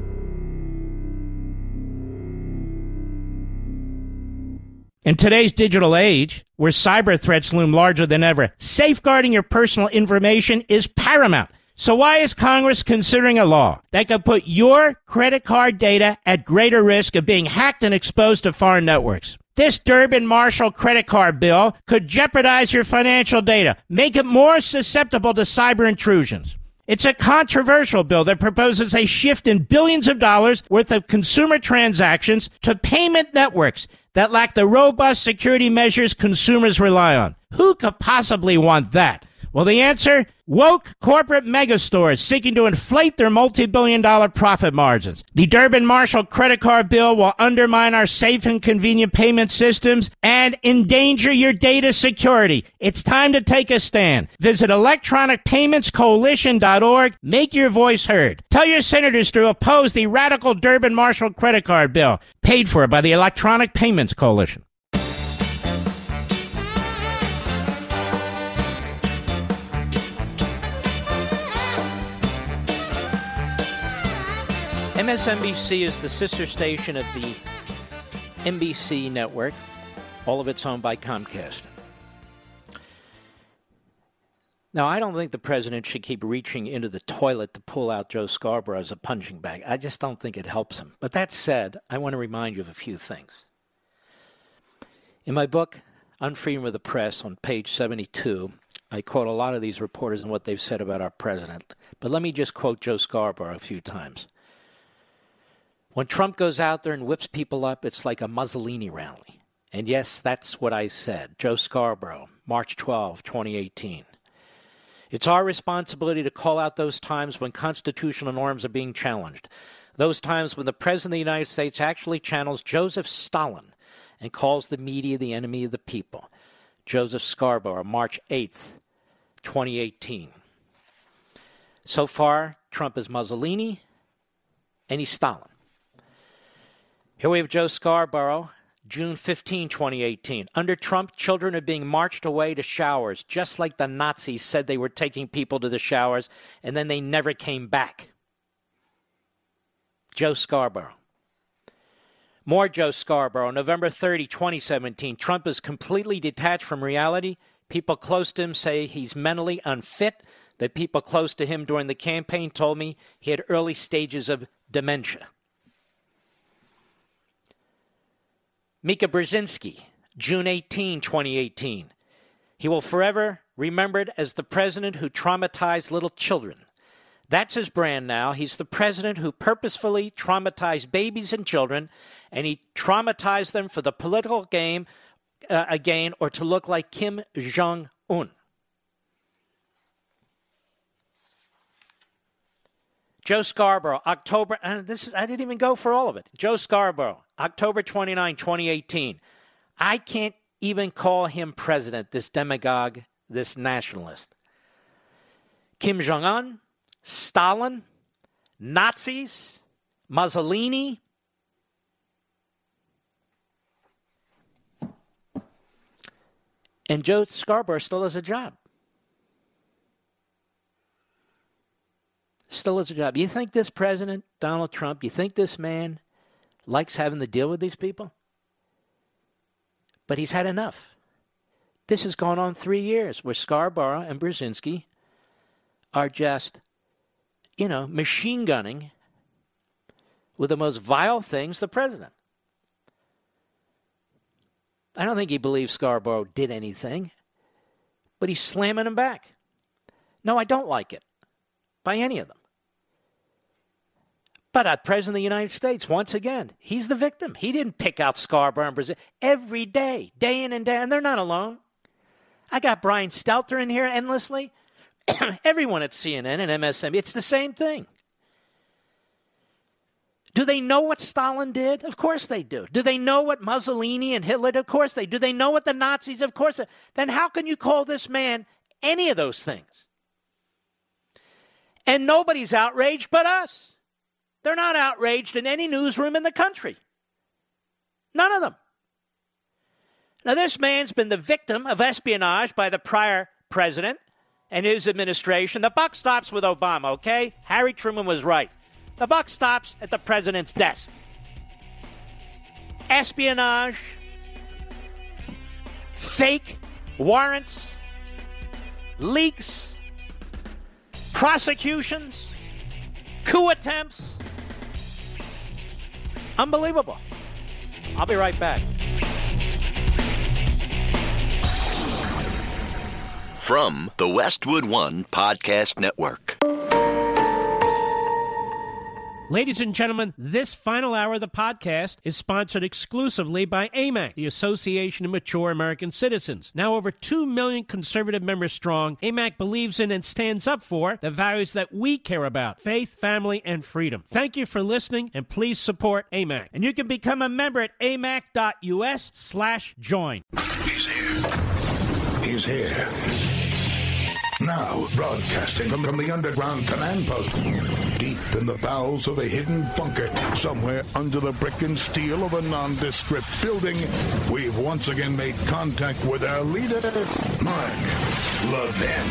H: In today's digital age, where cyber threats loom larger than ever, safeguarding your personal information is paramount. So why is Congress considering a law that could put your credit card data at greater risk of being hacked and exposed to foreign networks? This Durbin-Marshall credit card bill could jeopardize your financial data, make it more susceptible to cyber intrusions. It's a controversial bill that proposes a shift in billions of dollars worth of consumer transactions to payment networks that lack the robust security measures consumers rely on. Who could possibly want that? Well, the answer? Woke corporate megastores seeking to inflate their multi-billion dollar profit margins. The Durbin-Marshall credit card bill will undermine our safe and convenient payment systems and endanger your data security. It's time to take a stand. Visit electronic payments coalition dot org. Make your voice heard. Tell your senators to oppose the radical Durbin-Marshall credit card bill, paid for by the Electronic Payments Coalition.
A: M S N B C is the sister station of the N B C network. All of it's owned by Comcast. Now, I don't think the president should keep reaching into the toilet to pull out Joe Scarborough as a punching bag. I just don't think it helps him. But that said, I want to remind you of a few things. In my book, Unfreedom of the Press, on page seventy-two, I quote a lot of these reporters and what they've said about our president. But let me just quote Joe Scarborough a few times. When Trump goes out there and whips people up, it's like a Mussolini rally. And yes, that's what I said. Joe Scarborough, March twelfth, twenty eighteen. It's our responsibility to call out those times when constitutional norms are being challenged. Those times when the President of the United States actually channels Joseph Stalin and calls the media the enemy of the people. Joseph Scarborough, March eighth, twenty eighteen. So far, Trump is Mussolini and he's Stalin. Here we have Joe Scarborough, June fifteenth, twenty eighteen. Under Trump, children are being marched away to showers, just like the Nazis said they were taking people to the showers, and then they never came back. Joe Scarborough. More Joe Scarborough, November thirtieth, twenty seventeen. Trump is completely detached from reality. People close to him say he's mentally unfit. That people close to him during the campaign told me he had early stages of dementia. Mika Brzezinski, June eighteenth, twenty eighteen. He will forever remembered as the president who traumatized little children. That's his brand now. He's the president who purposefully traumatized babies and children, and he traumatized them for the political game uh, again or to look like Kim Jong-un. Joe Scarborough, October, and this is, I didn't even go for all of it. Joe Scarborough, October twenty-ninth, twenty eighteen. I can't even call him president, this demagogue, this nationalist. Kim Jong-un, Stalin, Nazis, Mussolini. And Joe Scarborough still has a job. Still has a job. You think this president, Donald Trump, you think this man likes having to deal with these people? But he's had enough. This has gone on three years where Scarborough and Brzezinski are just, you know, machine gunning with the most vile things the president. I don't think he believes Scarborough did anything, but he's slamming him back. No, I don't like it by any of them. But uh, President of the United States, once again, he's the victim. He didn't pick out Scarborough and Brazil every day, day in and day, and they're not alone. I got Brian Stelter in here endlessly. Everyone at C N N and M S N B, it's the same thing. Do they know what Stalin did? Of course they do. Do they know what Mussolini and Hitler did? Of course they do. Do they know what the Nazis? Of course they do. Then how can you call this man any of those things? And nobody's outraged but us. They're not outraged in any newsroom in the country. None of them. Now, this man's been the victim of espionage by the prior president and his administration. The buck stops with Obama, okay? Harry Truman was right. The buck stops at the president's desk. Espionage, fake warrants, leaks, prosecutions, coup attempts. Unbelievable. I'll be right back.
F: From the Westwood One Podcast Network.
J: Ladies and gentlemen, this final hour of the podcast is sponsored exclusively by A M A C, the Association of Mature American Citizens. Now over two million conservative members strong, A M A C believes in and stands up for the values that we care about: faith, family, and freedom. Thank you for listening, and please support A M A C. And you can become a member at amac.us slash join.
B: He's here. He's here. Now, broadcasting from, from the underground command post, deep in the bowels of a hidden bunker, somewhere under the brick and steel of a nondescript building, we've once again made contact with our leader, Mark Levin.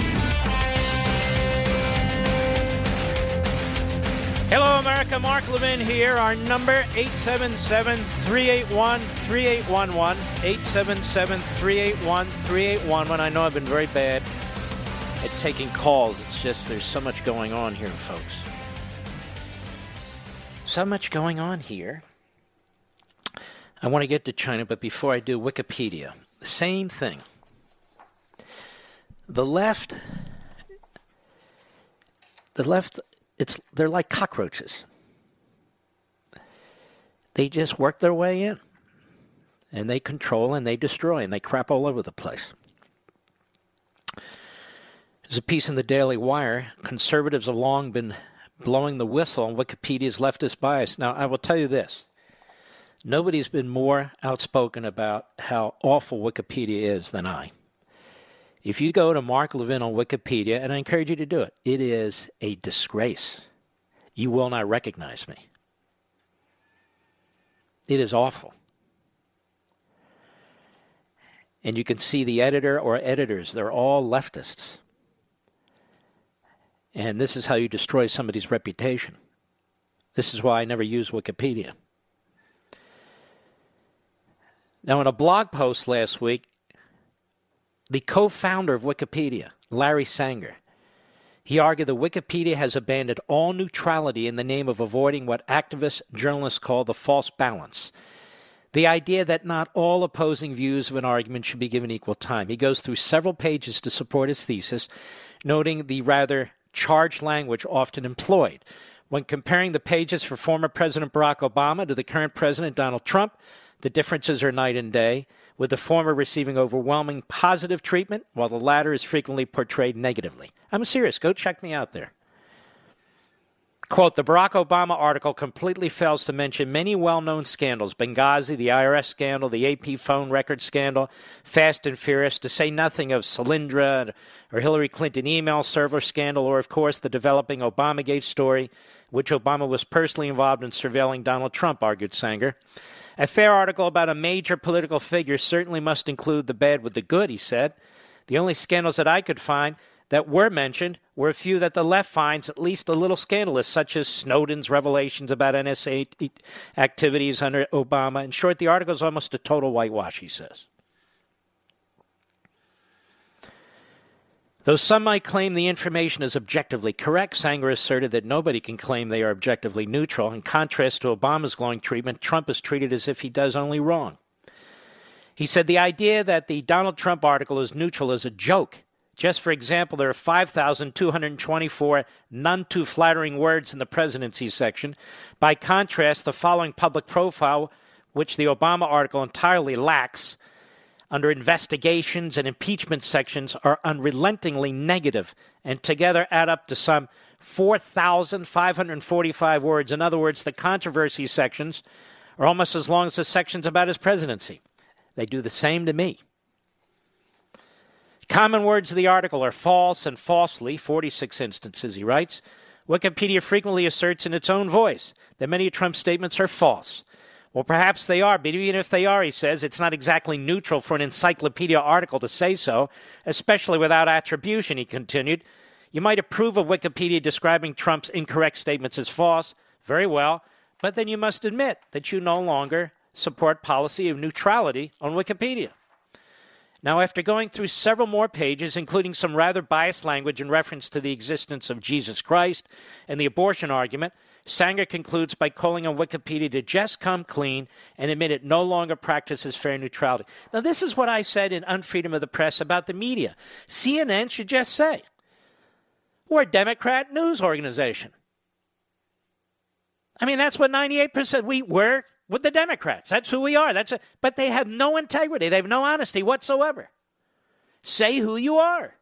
A: Hello, America. Mark Levin here. Our number, eight seven seven, three eight one, three eight one one, eight seven seven, three eight one, three eight one one. I know I've been very bad at taking calls. It's just there's so much going on here, folks. So much going on here. I want to get to China, but before I do, Wikipedia. The same thing. The left, the left, it's they're like cockroaches. They just work their way in. And they control and they destroy and they crap all over the place. There's a piece in the Daily Wire. Conservatives have long been blowing the whistle on Wikipedia's leftist bias. Now, I will tell you this. Nobody's been more outspoken about how awful Wikipedia is than I. If you go to Mark Levin on Wikipedia, and I encourage you to do it, it is a disgrace. You will not recognize me. It is awful. And you can see the editor or editors. They're all leftists. And this is how you destroy somebody's reputation. This is why I never use Wikipedia. Now, in a blog post last week, the co-founder of Wikipedia, Larry Sanger, he argued that Wikipedia has abandoned all neutrality in the name of avoiding what activist journalists call the false balance. The idea that not all opposing views of an argument should be given equal time. He goes through several pages to support his thesis, noting the rather charged language often employed. When comparing the pages for former President Barack Obama to the current President Donald Trump, the differences are night and day, with the former receiving overwhelming positive treatment, while the latter is frequently portrayed negatively. I'm serious. Go check me out there. Quote, the Barack Obama article completely fails to mention many well-known scandals: Benghazi, the I R S scandal, the A P phone record scandal, Fast and Furious, to say nothing of Solyndra or Hillary Clinton email server scandal, or, of course, the developing Obamagate story, which Obama was personally involved in surveilling Donald Trump, argued Sanger. A fair article about a major political figure certainly must include the bad with the good, he said. The only scandals that I could find that were mentioned were a few that the left finds at least a little scandalous, such as Snowden's revelations about N S A activities under Obama. In short, the article is almost a total whitewash, he says. Though some might claim the information is objectively correct, Sanger asserted that nobody can claim they are objectively neutral. In contrast to Obama's glowing treatment, Trump is treated as if he does only wrong. He said the idea that the Donald Trump article is neutral is a joke. Just for example, there are five thousand two hundred twenty-four none too flattering words in the presidency section. By contrast, the following public profile, which the Obama article entirely lacks, under investigations and impeachment sections, are unrelentingly negative and together add up to some four thousand five hundred forty-five words. In other words, the controversy sections are almost as long as the sections about his presidency. They do the same to me. Common words of the article are false and falsely, forty-six instances, he writes. Wikipedia frequently asserts in its own voice that many of Trump's statements are false. Well, perhaps they are, but even if they are, he says, it's not exactly neutral for an encyclopedia article to say so, especially without attribution, he continued. You might approve of Wikipedia describing Trump's incorrect statements as false. Very well, but then you must admit that you no longer support policy of neutrality on Wikipedia. Now, after going through several more pages, including some rather biased language in reference to the existence of Jesus Christ and the abortion argument, Sanger concludes by calling on Wikipedia to just come clean and admit it no longer practices fair neutrality. Now, this is what I said in Unfreedom of the Press about the media. C N N should just say, we're a Democrat news organization. I mean, that's what ninety-eight percent we were with the Democrats. That's who we are. That's a, but they have no integrity. They have no honesty whatsoever. Say who you are.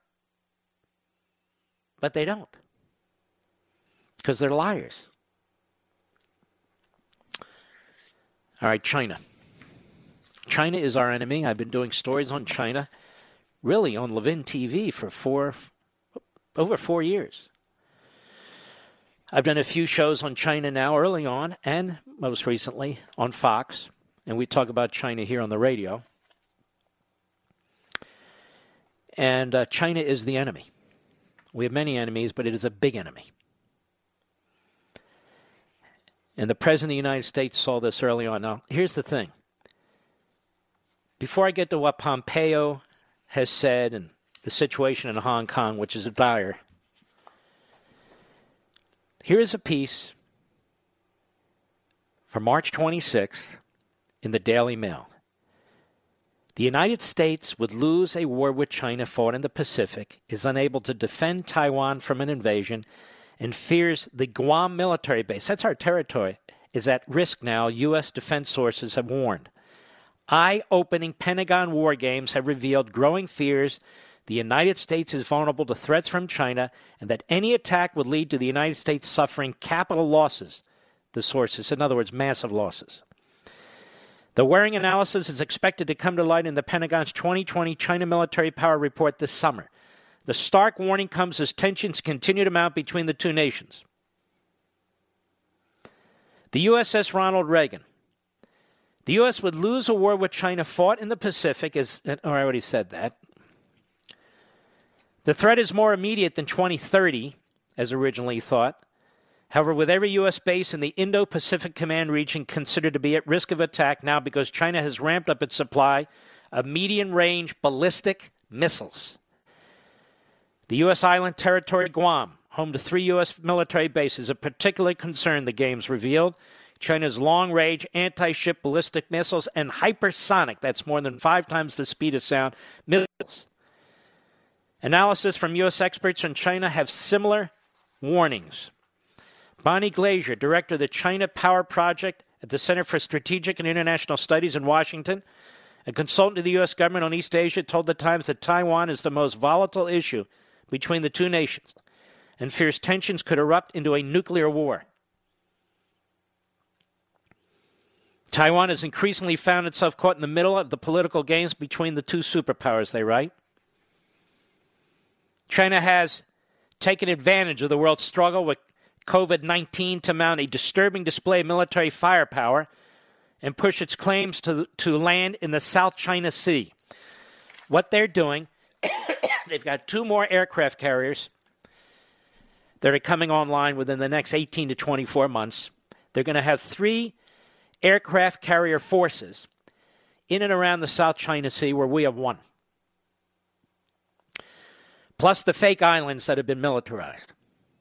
A: But they don't. Because they're liars. All right, China. China is our enemy. I've been doing stories on China, really on Levin T V for four, over four years. I've done a few shows on China now early on and most recently on Fox. And we talk about China here on the radio. And uh, China is the enemy. We have many enemies, but it is a big enemy. And the President of the United States saw this early on. Now, here's the thing. Before I get to what Pompeo has said and the situation in Hong Kong, which is dire, here is a piece from March twenty-sixth in the Daily Mail. The United States would lose a war with China fought in the Pacific, is unable to defend Taiwan from an invasion, and fears the Guam military base, that's our territory, is at risk now, U S defense sources have warned. Eye-opening Pentagon war games have revealed growing fears the United States is vulnerable to threats from China and that any attack would lead to the United States suffering capital losses, the sources, in other words, massive losses. The worrying analysis is expected to come to light in the Pentagon's twenty twenty China Military Power Report this summer. The stark warning comes as tensions continue to mount between the two nations. The U S S Ronald Reagan. The U S would lose a war with China fought in the Pacific, as oh, I already said that. The threat is more immediate than twenty thirty, as originally thought. However, with every U S base in the Indo-Pacific Command region considered to be at risk of attack now because China has ramped up its supply of medium-range ballistic missiles. The U S island territory Guam, home to three U S military bases, of particular concern, the games revealed. China's long-range anti-ship ballistic missiles and hypersonic, that's more than five times the speed of sound, missiles. Analysis from U S experts on China have similar warnings. Bonnie Glazier, director of the China Power Project at the Center for Strategic and International Studies in Washington, a consultant to the U S government on East Asia, told the Times that Taiwan is the most volatile issue between the two nations and fears tensions could erupt into a nuclear war. Taiwan has increasingly found itself caught in the middle of the political games between the two superpowers, they write. China has taken advantage of the world's struggle with COVID nineteen to mount a disturbing display of military firepower and push its claims to, to land in the South China Sea. What they're doing, they've got two more aircraft carriers that are coming online within the next eighteen to twenty-four months. They're going to have three aircraft carrier forces in and around the South China Sea, where we have one. Plus the fake islands that have been militarized.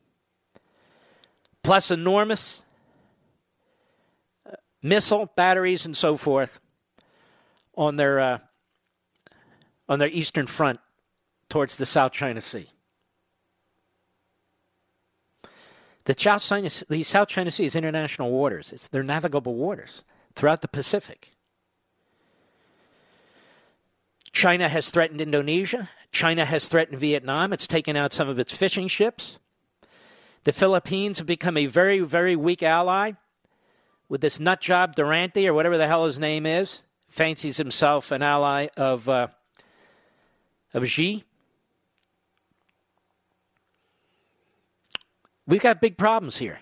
A: Plus enormous uh, missile batteries and so forth on their uh, on their eastern front towards the South China Sea. The South China, the South China Sea is international waters. It's, they're navigable waters throughout the Pacific. China has threatened Indonesia. China has threatened Vietnam. It's taken out some of its fishing ships. The Philippines have become a very, very weak ally with this nutjob Durante, or whatever the hell his name is, fancies himself an ally of, uh, of Xi. We've got big problems here.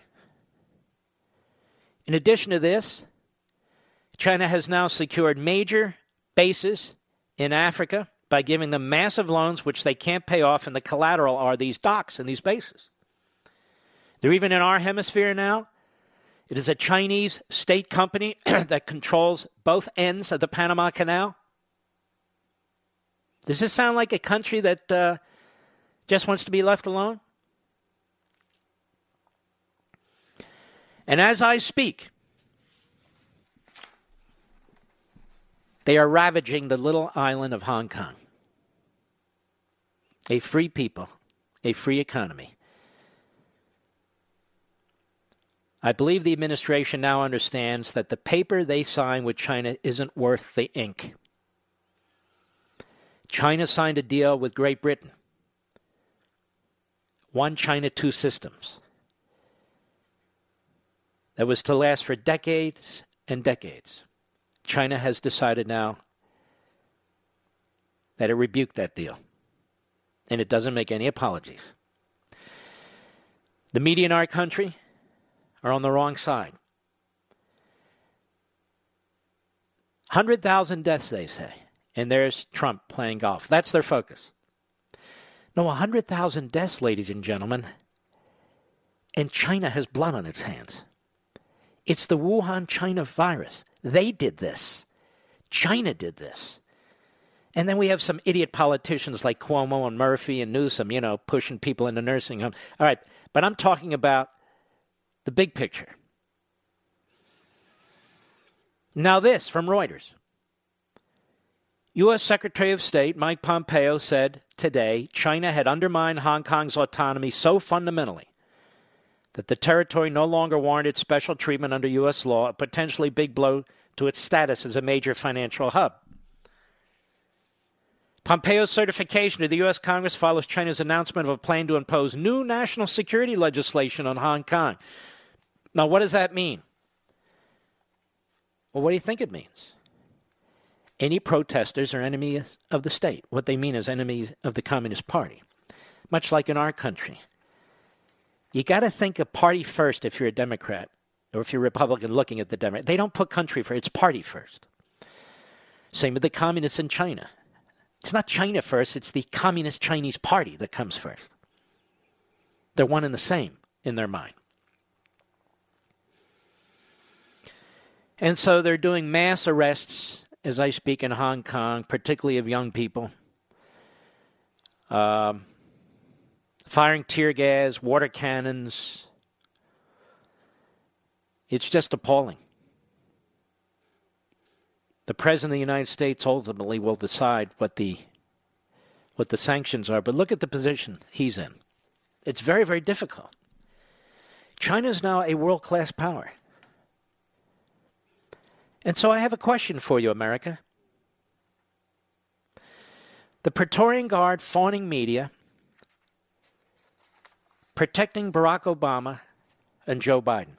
A: In addition to this, China has now secured major bases in Africa by giving them massive loans which they can't pay off, and the collateral are these docks and these bases. They're even in our hemisphere now. It is a Chinese state company that controls both ends of the Panama Canal. Does this sound like a country that uh, just wants to be left alone? And as I speak, they are ravaging the little island of Hong Kong. A free people, a free economy. I believe the administration now understands that the paper they sign with China isn't worth the ink. China signed a deal with Great Britain. One China, two systems. That was to last for decades and decades. China has decided now that it rebuked that deal. And it doesn't make any apologies. The media in our country are on the wrong side. one hundred thousand deaths, they say. And there's Trump playing golf. That's their focus. No, one hundred thousand deaths, ladies and gentlemen. And China has blood on its hands. It's the Wuhan, China virus. They did this. China did this. And then we have some idiot politicians like Cuomo and Murphy and Newsom, you know, pushing people into nursing homes. All right, but I'm talking about the big picture. Now this from Reuters. U S Secretary of State Mike Pompeo said today China had undermined Hong Kong's autonomy so fundamentally that the territory no longer warranted special treatment under U S law, a potentially big blow to its status as a major financial hub. Pompeo's certification to the U S Congress follows China's announcement of a plan to impose new national security legislation on Hong Kong. Now, what does that mean? Well, what do you think it means? Any protesters are enemies of the state. What they mean is enemies of the Communist Party. Much like in our country. You got to think of party first if you're a Democrat, or if you're Republican looking at the Democrat. They don't put country first, it's party first. Same with the communists in China. It's not China first, it's the Communist Chinese Party that comes first. They're one and the same in their mind. And so they're doing mass arrests as I speak in Hong Kong, particularly of young people. Um, firing tear gas, water cannons. It's just appalling. The President of the United States ultimately will decide what the what the sanctions are. But look at the position he's in. It's very, very difficult. China is now a world-class power. And so I have a question for you, America. The Praetorian Guard fawning media protecting Barack Obama and Joe Biden.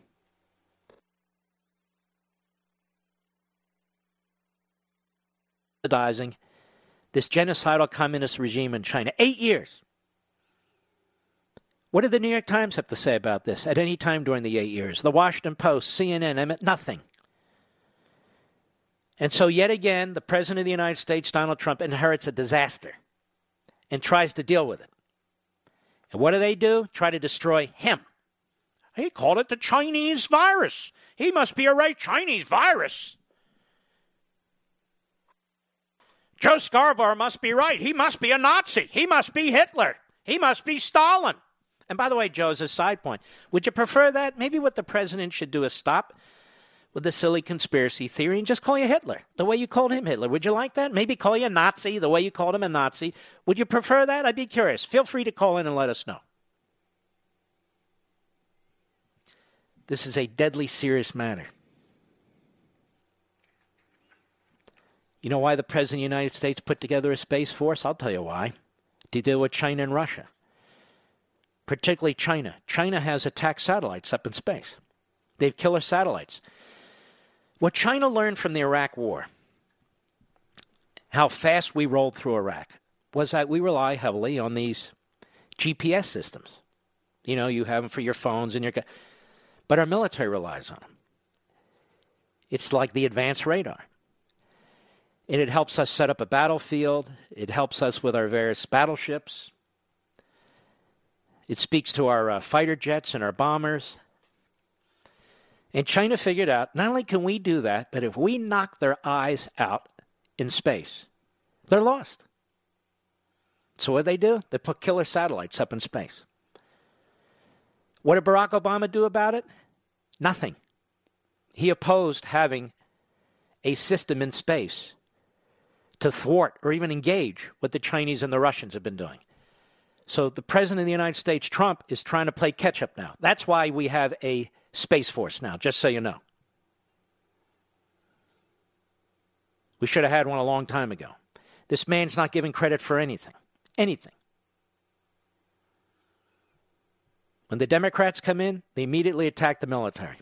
A: Subsidizing this genocidal communist regime in China. Eight years. What did the New York Times have to say about this at any time during the eight years? The Washington Post, C N N, nothing. And so yet again, the President of the United States, Donald Trump, inherits a disaster and tries to deal with it. And what do they do? Try to destroy him. He called it the Chinese virus. He must be a right Chinese virus. Joe Scarborough must be right. He must be a Nazi. He must be Hitler. He must be Stalin. And by the way, Joe, as a side point, would you prefer that? Maybe what the president should do is stop with the silly conspiracy theory and just call you Hitler, the way you called him Hitler. Would you like that? Maybe call you a Nazi, the way you called him a Nazi. Would you prefer that? I'd be curious. Feel free to call in and let us know. This is a deadly serious matter. You know why the President of the United States put together a Space Force? I'll tell you why. To deal with China and Russia. Particularly China. China has attacked satellites up in space. They have killer satellites. What China learned from the Iraq War, how fast we rolled through Iraq, was that we rely heavily on these G P S systems. You know, you have them for your phones and your... But our military relies on them. It's like the advanced radar. And it helps us set up a battlefield. It helps us with our various battleships. It speaks to our uh, fighter jets and our bombers. And China figured out, not only can we do that, but if we knock their eyes out in space, they're lost. So what do they do? They put killer satellites up in space. What did Barack Obama do about it? Nothing. He opposed having a system in space to thwart or even engage what the Chinese and the Russians have been doing. So the President of the United States, Trump, is trying to play catch-up now. That's why we have a Space Force now, just so you know. We should have had one a long time ago. This man's not giving credit for anything. Anything. When the Democrats come in, they immediately attack the military.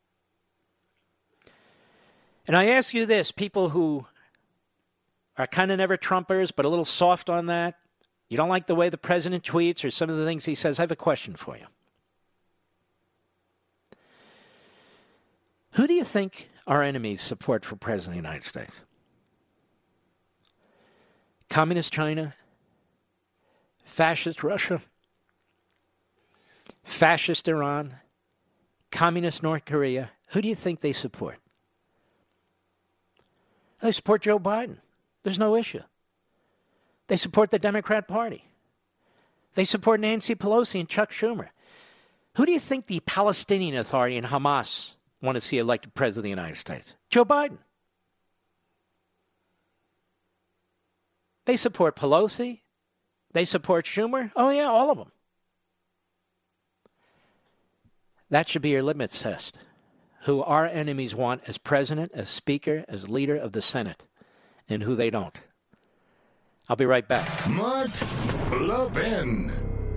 A: And I ask you this, people who are kind of never Trumpers, but a little soft on that, you don't like the way the president tweets or some of the things he says, I have a question for you. Who do you think our enemies support for President of the United States? Communist China? Fascist Russia? Fascist Iran? Communist North Korea? Who do you think they support? They support Joe Biden. There's no issue. They support the Democrat Party. They support Nancy Pelosi and Chuck Schumer. Who do you think the Palestinian Authority and Hamas want to see elected president of the United States? Joe Biden. They support Pelosi. They support Schumer. Oh, yeah, all of them. That should be your litmus test. Who our enemies want as president, as speaker, as leader of the Senate, and who they don't. I'll be right back.
B: Mark Levin.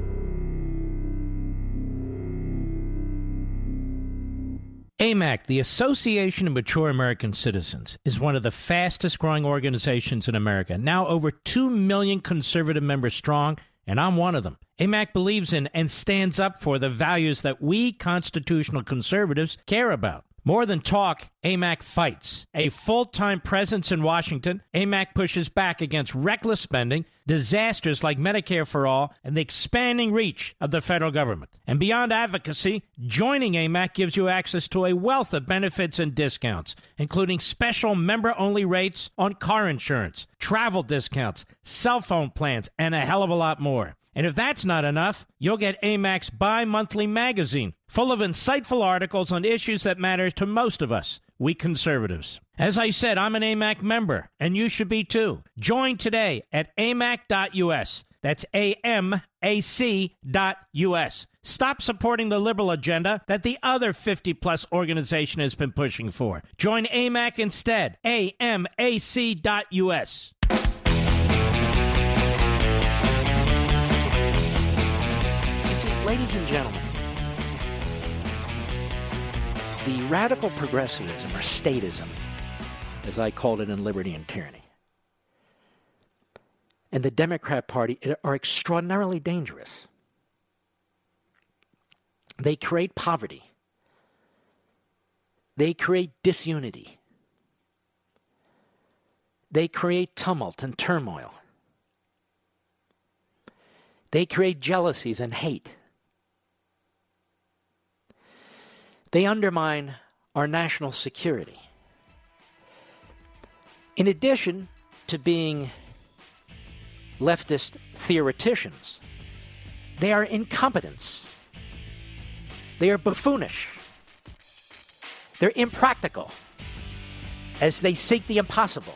H: A M A C, the Association of Mature American Citizens, is one of the fastest growing organizations in America. Now over two million conservative members strong, and I'm one of them. A M A C believes in and stands up for the values that we constitutional conservatives care about. More than talk, A M A C fights. A full-time presence in Washington, A M A C pushes back against reckless spending, disasters like Medicare for All, and the expanding reach of the federal government. And beyond advocacy, joining A M A C gives you access to a wealth of benefits and discounts, including special member-only rates on car insurance, travel discounts, cell phone plans, and a hell of a lot more. And if that's not enough, you'll get A M A C's bi-monthly magazine, full of insightful articles on issues that matter to most of us, we conservatives. As I said, I'm an A M A C member, and you should be too. Join today at A M A C dot U S. That's A M A C dot U S. Stop supporting the liberal agenda that the other fifty-plus organization has been pushing for. Join A M A C instead. A M A C dot U S.
A: Ladies and gentlemen, the radical progressivism, or statism, as I called it in Liberty and Tyranny, and the Democrat Party are extraordinarily dangerous. They create poverty. They create disunity. They create tumult and turmoil. They create jealousies and hate. They undermine our national security. In addition to being leftist theoreticians, they are incompetents. They are buffoonish. They're impractical as they seek the impossible.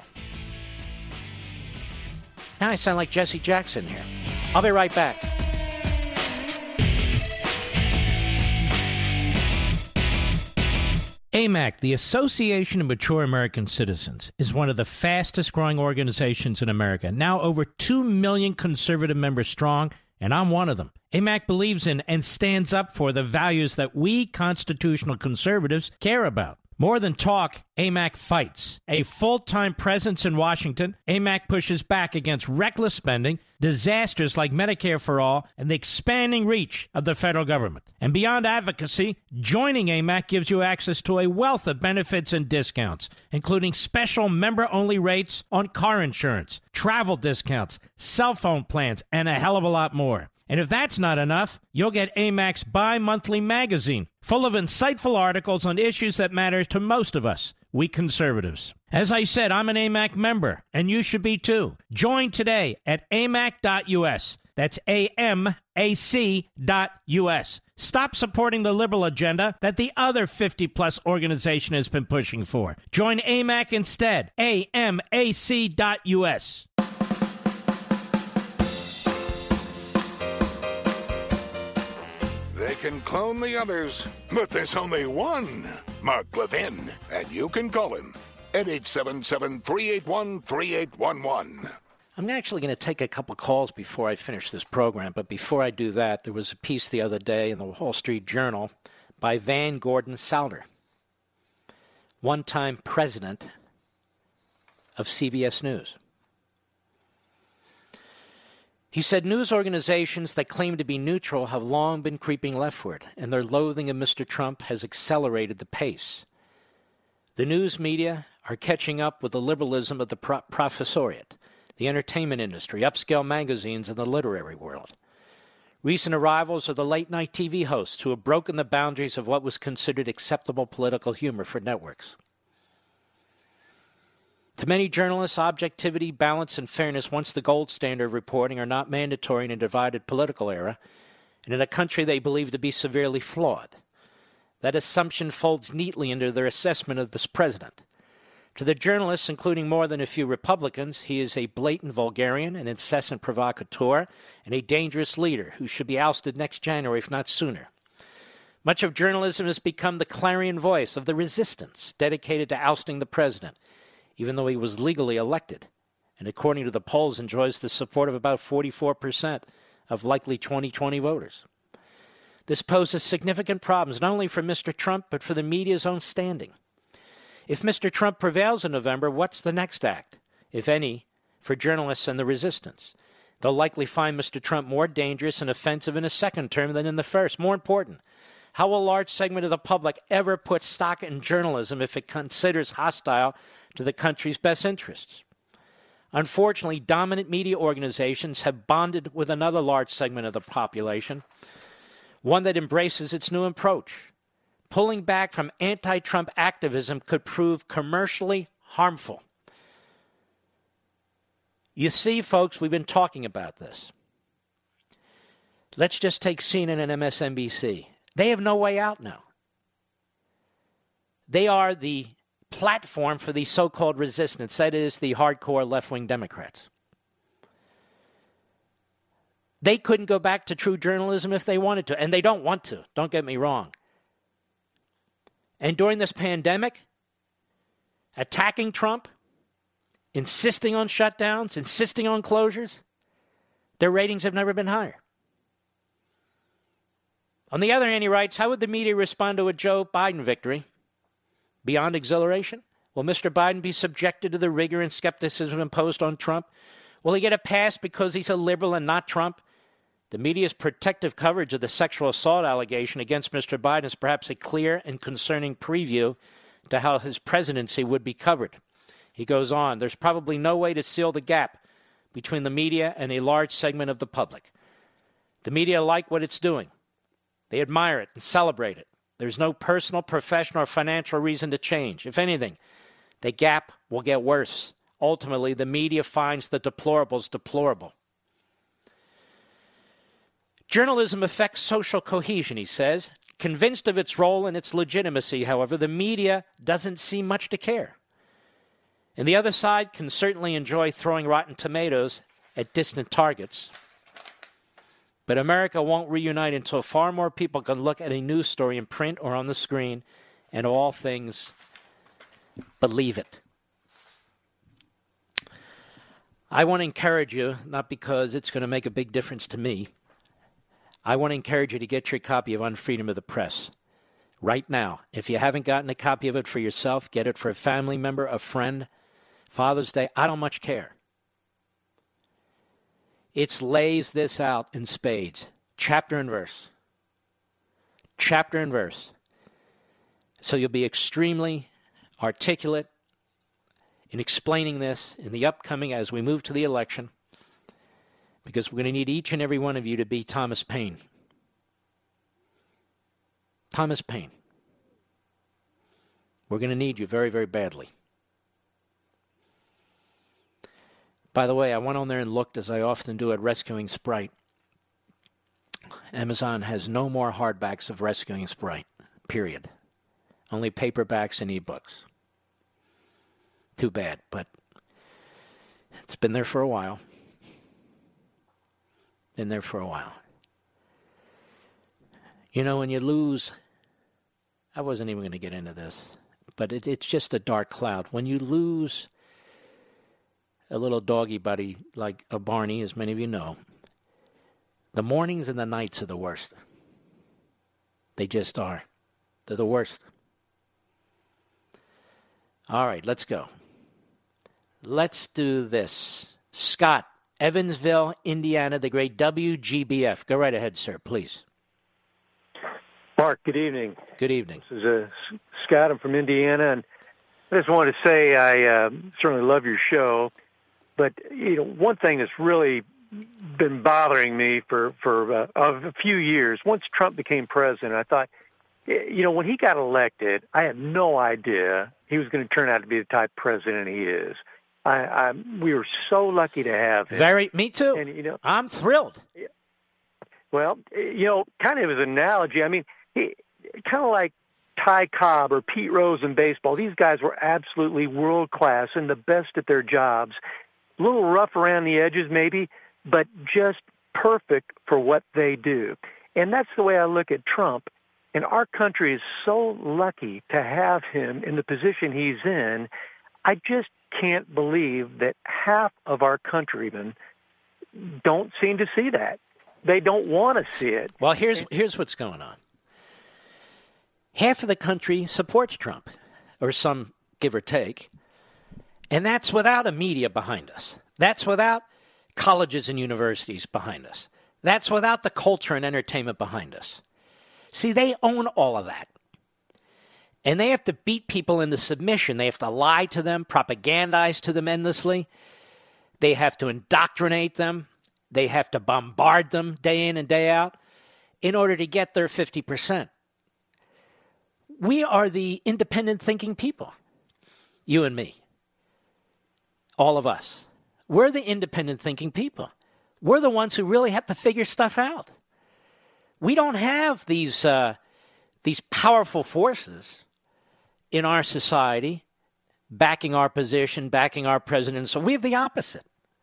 A: Now I sound like Jesse Jackson here. I'll be right back.
H: A M A C, the Association of Mature American Citizens, is one of the fastest growing organizations in America. Now over two million conservative members strong, and I'm one of them. A M A C believes in and stands up for the values that we constitutional conservatives care about. More than talk, A M A C fights. A full-time presence in Washington, A M A C pushes back against reckless spending, disasters like Medicare for All, and the expanding reach of the federal government. And beyond advocacy, joining A M A C gives you access to a wealth of benefits and discounts, including special member-only rates on car insurance, travel discounts, cell phone plans, and a hell of a lot more. And if that's not enough, you'll get A M A C's bi-monthly magazine, full of insightful articles on issues that matter to most of us, we conservatives. As I said, I'm an A M A C member, and you should be too. Join today at A M A C dot U S. That's A M A C dot U S. Stop supporting the liberal agenda that the other fifty-plus organization has been pushing for. Join A M A C instead. A M A C dot U S.
B: They can clone the others, but there's only one Mark Levin, and you can call him at eight seven seven, three eight one, three eight one one.
A: I'm actually going to take a couple calls before I finish this program, but before I do that, there was a piece the other day in the Wall Street Journal by Van Gordon Souter, one-time president of C B S News. He said news organizations that claim to be neutral have long been creeping leftward, and their loathing of Mister Trump has accelerated the pace. The news media are catching up with the liberalism of the pro- professoriate, the entertainment industry, upscale magazines, and the literary world. Recent arrivals are the late-night T V hosts who have broken the boundaries of what was considered acceptable political humor for networks. To many journalists, objectivity, balance, and fairness, once the gold standard of reporting, are not mandatory in a divided political era, and in a country they believe to be severely flawed. That assumption folds neatly into their assessment of this president. To the journalists, including more than a few Republicans, he is a blatant vulgarian, an incessant provocateur, and a dangerous leader who should be ousted next January, if not sooner. Much of journalism has become the clarion voice of the resistance, dedicated to ousting the president, even though he was legally elected, and according to the polls enjoys the support of about forty-four percent of likely twenty twenty voters. This poses significant problems not only for Mister Trump, but for the media's own standing. If Mister Trump prevails in November, what's the next act, if any, for journalists and the resistance? They'll likely find Mister Trump more dangerous and offensive in his second term than in the first. More important, how will a large segment of the public ever put stock in journalism if it considers hostile to the country's best interests? Unfortunately, dominant media organizations have bonded with another large segment of the population, one that embraces its new approach. Pulling back from anti-Trump activism could prove commercially harmful. You see, folks, we've been talking about this. Let's just take C N N and M S N B C. They have no way out now. They are the platform for the so-called resistance, that is, the hardcore left-wing Democrats. They couldn't go back to true journalism if they wanted to, and they don't want to, don't get me wrong. And during this pandemic, attacking Trump, insisting on shutdowns, insisting on closures, their ratings have never been higher. On the other hand, he writes, how would the media respond to a Joe Biden victory? Beyond exhilaration? Will Mister Biden be subjected to the rigor and skepticism imposed on Trump? Will he get a pass because he's a liberal and not Trump? The media's protective coverage of the sexual assault allegation against Mister Biden is perhaps a clear and concerning preview to how his presidency would be covered. He goes on, there's probably no way to seal the gap between the media and a large segment of the public. The media like what it's doing. They admire it and celebrate it. There's no personal, professional, or financial reason to change. If anything, the gap will get worse. Ultimately, the media finds the deplorables deplorable. Journalism affects social cohesion, he says. Convinced of its role and its legitimacy, however, the media doesn't seem much to care. And the other side can certainly enjoy throwing rotten tomatoes at distant targets. But America won't reunite until far more people can look at a news story in print or on the screen and all things believe it. I want to encourage you, not because it's going to make a big difference to me, I want to encourage you to get your copy of Unfreedom of the Press right now. If you haven't gotten a copy of it for yourself, get it for a family member, a friend, Father's Day, I don't much care. It lays this out in spades, chapter and verse. Chapter and verse. So you'll be extremely articulate in explaining this in the upcoming, as we move to the election, because we're going to need each and every one of you to be Thomas Paine. Thomas Paine. We're going to need you very, very badly. By the way, I went on there and looked, as I often do, at Rescuing Sprite. Amazon has no more hardbacks of Rescuing Sprite, period. Only paperbacks and ebooks. Too bad, but it's been there for a while. Been there for a while. You know, when you lose, I wasn't even going to get into this, but it, it's just a dark cloud. When you lose a little doggy buddy like a Barney, as many of you know, the mornings and the nights are the worst. They just are. They're the worst. All right, let's go. Let's do this. Scott, Evansville, Indiana, the great W G B F. Go right ahead, sir, please.
K: Mark, good evening.
A: Good evening.
K: This is uh, Scott. I'm from Indiana, and I just wanted to say I uh, certainly love your show. But you know, one thing that's really been bothering me for for uh, a few years. Once Trump became president, I thought, you know, when he got elected, I had no idea he was going to turn out to be the type of president he is. I, I we were so lucky to have him.
A: Very, me too.
K: And you know,
A: I'm thrilled.
K: Well, you know, kind of as an analogy, I mean, he, kind of like Ty Cobb or Pete Rose in baseball. These guys were absolutely world class and the best at their jobs. A little rough around the edges, maybe, but just perfect for what they do. And that's the way I look at Trump. And our country is so lucky to have him in the position he's in. I just can't believe that half of our countrymen don't seem to see that. They don't want to see it.
A: Well, here's here's what's going on. Half of the country supports Trump, or some give or take, and that's without a media behind us. That's without colleges and universities behind us. That's without the culture and entertainment behind us. See, they own all of that. And they have to beat people into submission. They have to lie to them, propagandize to them endlessly. They have to indoctrinate them. They have to bombard them day in and day out in order to get their fifty percent. We are the independent thinking people, you and me, all of us. We're the independent thinking people. We're the ones who really have to figure stuff out. We don't have these uh, these powerful forces in our society backing our position, backing our president. So we have the opposite.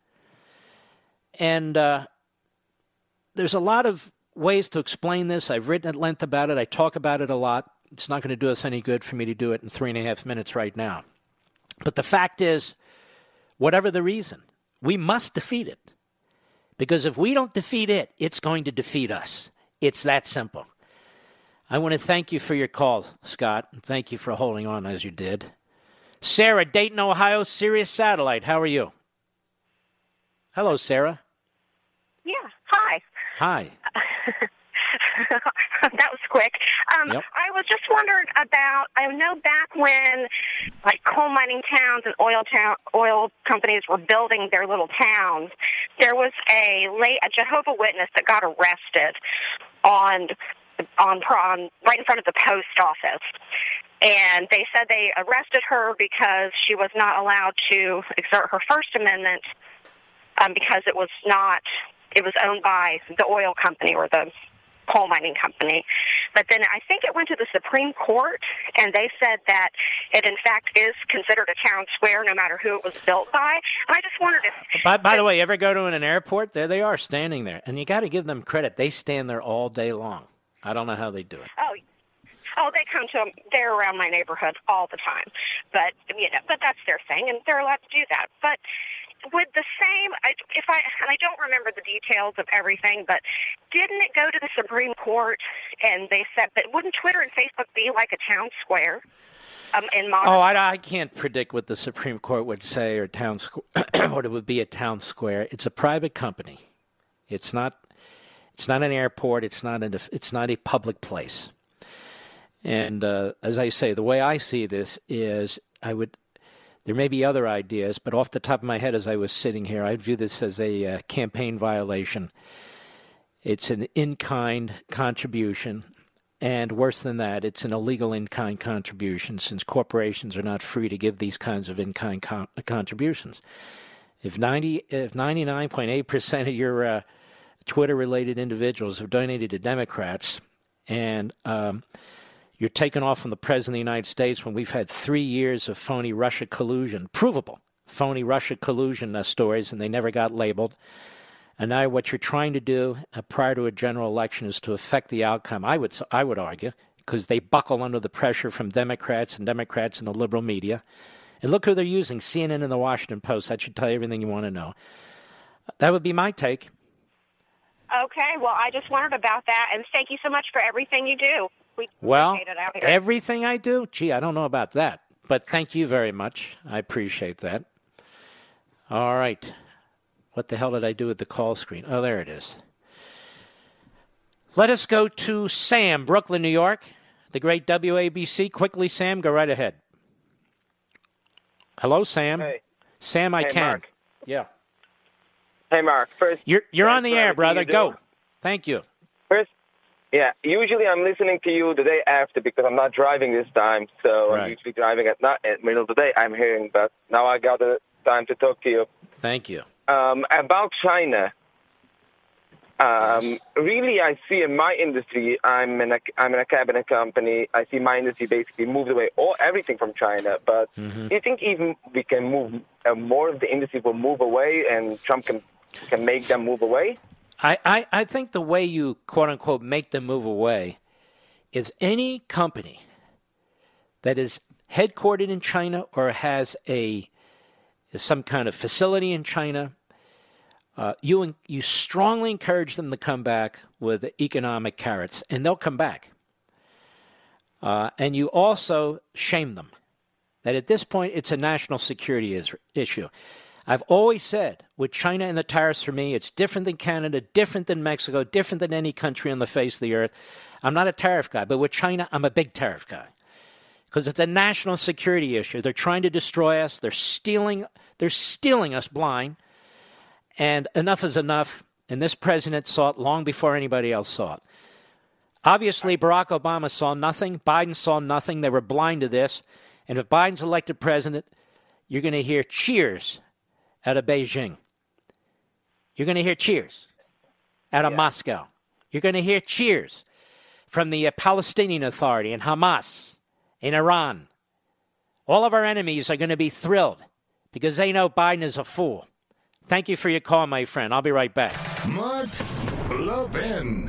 A: And uh, there's a lot of ways to explain this. I've written at length about it. I talk about it a lot. It's not going to do us any good for me to do it in three and a half minutes right now. But the fact is, whatever the reason, we must defeat it. Because if we don't defeat it, it's going to defeat us. It's that simple. I want to thank you for your call, Scott, and thank you for holding on as you did. Sarah, Dayton, Ohio, Sirius Satellite. How are you? Hello, Sarah.
L: Yeah, hi.
A: Hi.
L: That was quick. Um,
A: yep.
L: I was just wondering about, I know back when like coal mining towns and oil town, oil companies were building their little towns, there was a late, a Jehovah Witness that got arrested on, on, on right in front of the post office. And they said they arrested her because she was not allowed to exert her First Amendment um, because it was not, it was owned by the oil company or the coal mining company. But then I think it went to the Supreme Court, and they said that it, in fact, is considered a town square no matter who it was built by. And I just wondered if...
A: By, by the way, you ever go to an airport? There they are standing there. And you got to give them credit. They stand there all day long. I don't know how they do it.
L: Oh, Oh, they come to, they're around my neighborhood all the time. But, you know, but that's their thing, and they're allowed to do that. But with the same, if I, and I don't remember the details of everything, but didn't it go to the Supreme Court, and they said, but wouldn't Twitter and Facebook be like a town square? Um, in modern
A: oh, I, I can't predict what the Supreme Court would say or town squ- what it would be a town square. It's a private company. It's not, it's not an airport. It's not, an, it's not a public place. And uh, as I say, the way I see this is I would, there may be other ideas, but off the top of my head as I was sitting here, I'd view this as a uh, campaign violation. It's an in-kind contribution, and worse than that, it's an illegal in-kind contribution since corporations are not free to give these kinds of in-kind con- contributions. If ninety, if ninety-nine point eight percent of your uh, Twitter-related individuals have donated to Democrats, and um, you're taking off from the President of the United States when we've had three years of phony Russia collusion, provable phony Russia collusion uh, stories, and they never got labeled. And now what you're trying to do uh, prior to a general election is to affect the outcome, I would I would argue, because they buckle under the pressure from Democrats and Democrats in the liberal media. And look who they're using, C N N and the Washington Post. That should tell you everything you want to know. That would be my take.
L: Okay, well, I just wondered about that, and thank you so much for everything you do. We
A: well,
L: appreciate it out here.
A: Everything I do? Gee, I don't know about that. But thank you very much. I appreciate that. All right. What the hell did I do with the call screen? Oh, there it is. Let us go to Sam, Brooklyn, New York, the great W A B C. Quickly, Sam, go right ahead. Hello, Sam.
M: Hey.
A: Sam, I
M: hey,
A: can.
M: Mark.
A: Yeah.
M: Hey, Mark. First,
A: you're you're on the air, brother.
M: You
A: go. Thank you.
M: First, yeah. Usually, I'm listening to you the day after because I'm not driving this time. So right. I'm usually driving at not at middle of the day. I'm hearing, but now I got the time to talk to you.
A: Thank you.
M: Um, about China. Um, really, I see in my industry, I'm in a, I'm in a cabinet company. I see my industry basically moved away, all everything from China. But
A: mm-hmm.
M: do you think even we can move uh, more of the industry will move away, and Trump can can make them move away?
A: I, I, I think the way you quote unquote make them move away is any company that is headquartered in China or has a some kind of facility in China. Uh, you you strongly encourage them to come back with economic carrots, and they'll come back. Uh, and you also shame them. That at this point, it's a national security is, issue. I've always said, with China and the tariffs for me, it's different than Canada, different than Mexico, different than any country on the face of the earth. I'm not a tariff guy, but with China, I'm a big tariff guy. Because it's a national security issue. They're trying to destroy us. They're stealing, they're stealing us blind. And enough is enough, and this president saw it long before anybody else saw it. Obviously, Barack Obama saw nothing. Biden saw nothing. They were blind to this. And if Biden's elected president, you're going to hear cheers out of Beijing. You're going to hear cheers out of yeah. Moscow. You're going to hear cheers from the uh, Palestinian Authority and Hamas in Iran. All of our enemies are going to be thrilled because they know Biden is a fool. Thank you for your call, my friend. I'll be right back.
B: Mark Levin.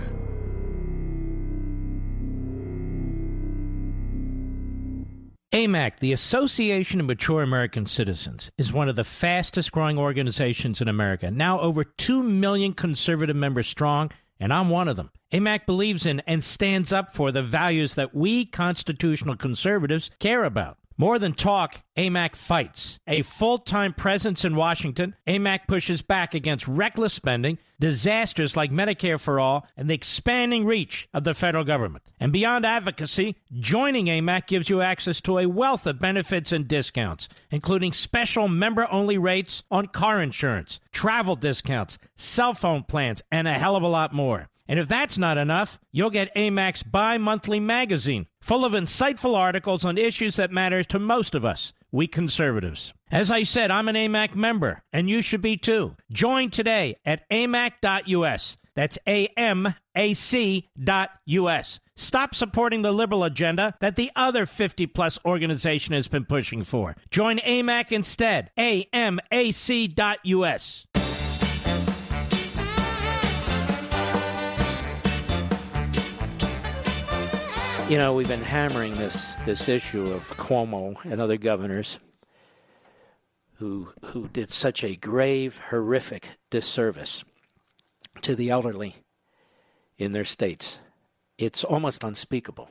H: A M A C, the Association of Mature American Citizens, is one of the fastest growing organizations in America. Now over two million conservative members strong, and I'm one of them. A M A C believes in and stands up for the values that we constitutional conservatives care about. More than talk, A M A C fights. A full-time presence in Washington, A M A C pushes back against reckless spending, disasters like Medicare for All, and the expanding reach of the federal government. And beyond advocacy, joining A M A C gives you access to a wealth of benefits and discounts, including special member-only rates on car insurance, travel discounts, cell phone plans, and a hell of a lot more. And if that's not enough, you'll get A M A C's bi-monthly magazine, full of insightful articles on issues that matter to most of us, we conservatives. As I said, I'm an A M A C member, and you should be too. Join today at A M A C dot U S. That's A M A C dot U S. Stop supporting the liberal agenda that the other fifty-plus organization has been pushing for. Join A M A C instead. A M A C dot U S.
A: You know, we've been hammering this this issue of Cuomo and other governors who who did such a grave, horrific disservice to the elderly in their states. It's almost unspeakable.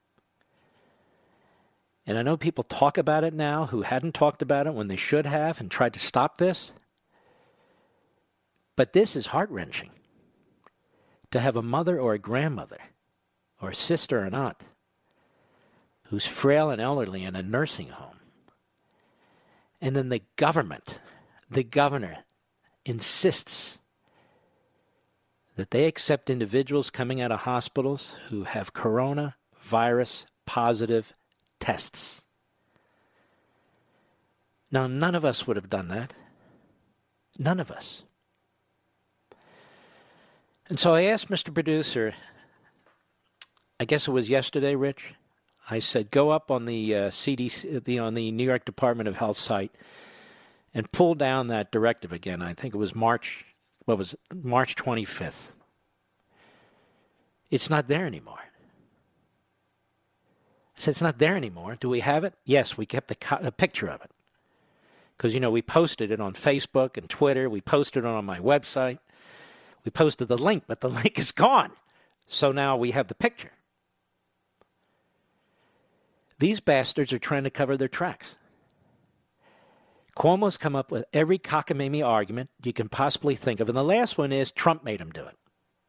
A: And I know people talk about it now who hadn't talked about it when they should have and tried to stop this. But this is heart-wrenching. To have a mother or a grandmother or a sister or an aunt who's frail and elderly in a nursing home. And then the government, the governor, insists that they accept individuals coming out of hospitals who have coronavirus positive tests. Now, none of us would have done that. None of us. And so I asked Mister Producer, I guess it was yesterday, Rich. I said, go up on the uh, C D C, the, on the New York Department of Health site and pull down that directive again. I think it was March what was it, March twenty-fifth. It's not there anymore. I said, it's not there anymore. Do we have it? Yes, we kept the, co- the picture of it. Because, you know, we posted it on Facebook and Twitter. We posted it on my website. We posted the link, but the link is gone. So now we have the picture. These bastards are trying to cover their tracks. Cuomo's come up with every cockamamie argument you can possibly think of. And the last one is Trump made him do it.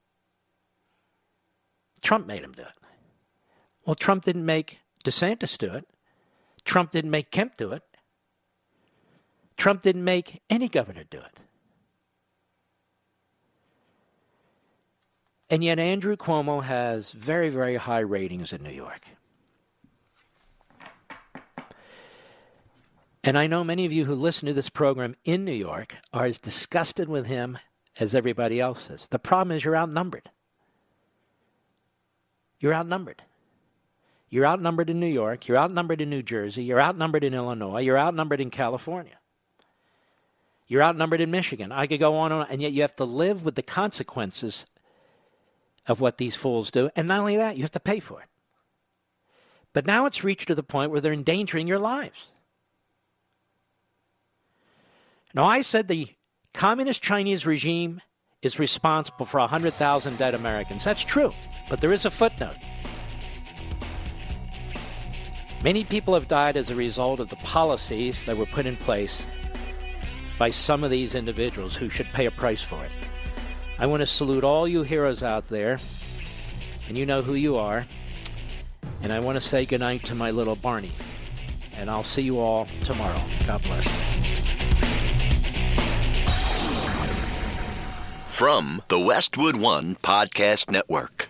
A: Trump made him do it. Well, Trump didn't make DeSantis do it. Trump didn't make Kemp do it. Trump didn't make any governor do it. And yet Andrew Cuomo has very, very high ratings in New York. And I know many of you who listen to this program in New York are as disgusted with him as everybody else is. The problem is you're outnumbered. You're outnumbered. You're outnumbered in New York. You're outnumbered in New Jersey. You're outnumbered in Illinois. You're outnumbered in California. You're outnumbered in Michigan. I could go on and on. And yet you have to live with the consequences of what these fools do. And not only that, you have to pay for it. But now it's reached to the point where they're endangering your lives. Now, I said the communist Chinese regime is responsible for one hundred thousand dead Americans. That's true, but there is a footnote. Many people have died as a result of the policies that were put in place by some of these individuals who should pay a price for it. I want to salute all you heroes out there, and you know who you are, and I want to say goodnight to my little Barney, and I'll see you all tomorrow. God bless.
F: From the Westwood One Podcast Network.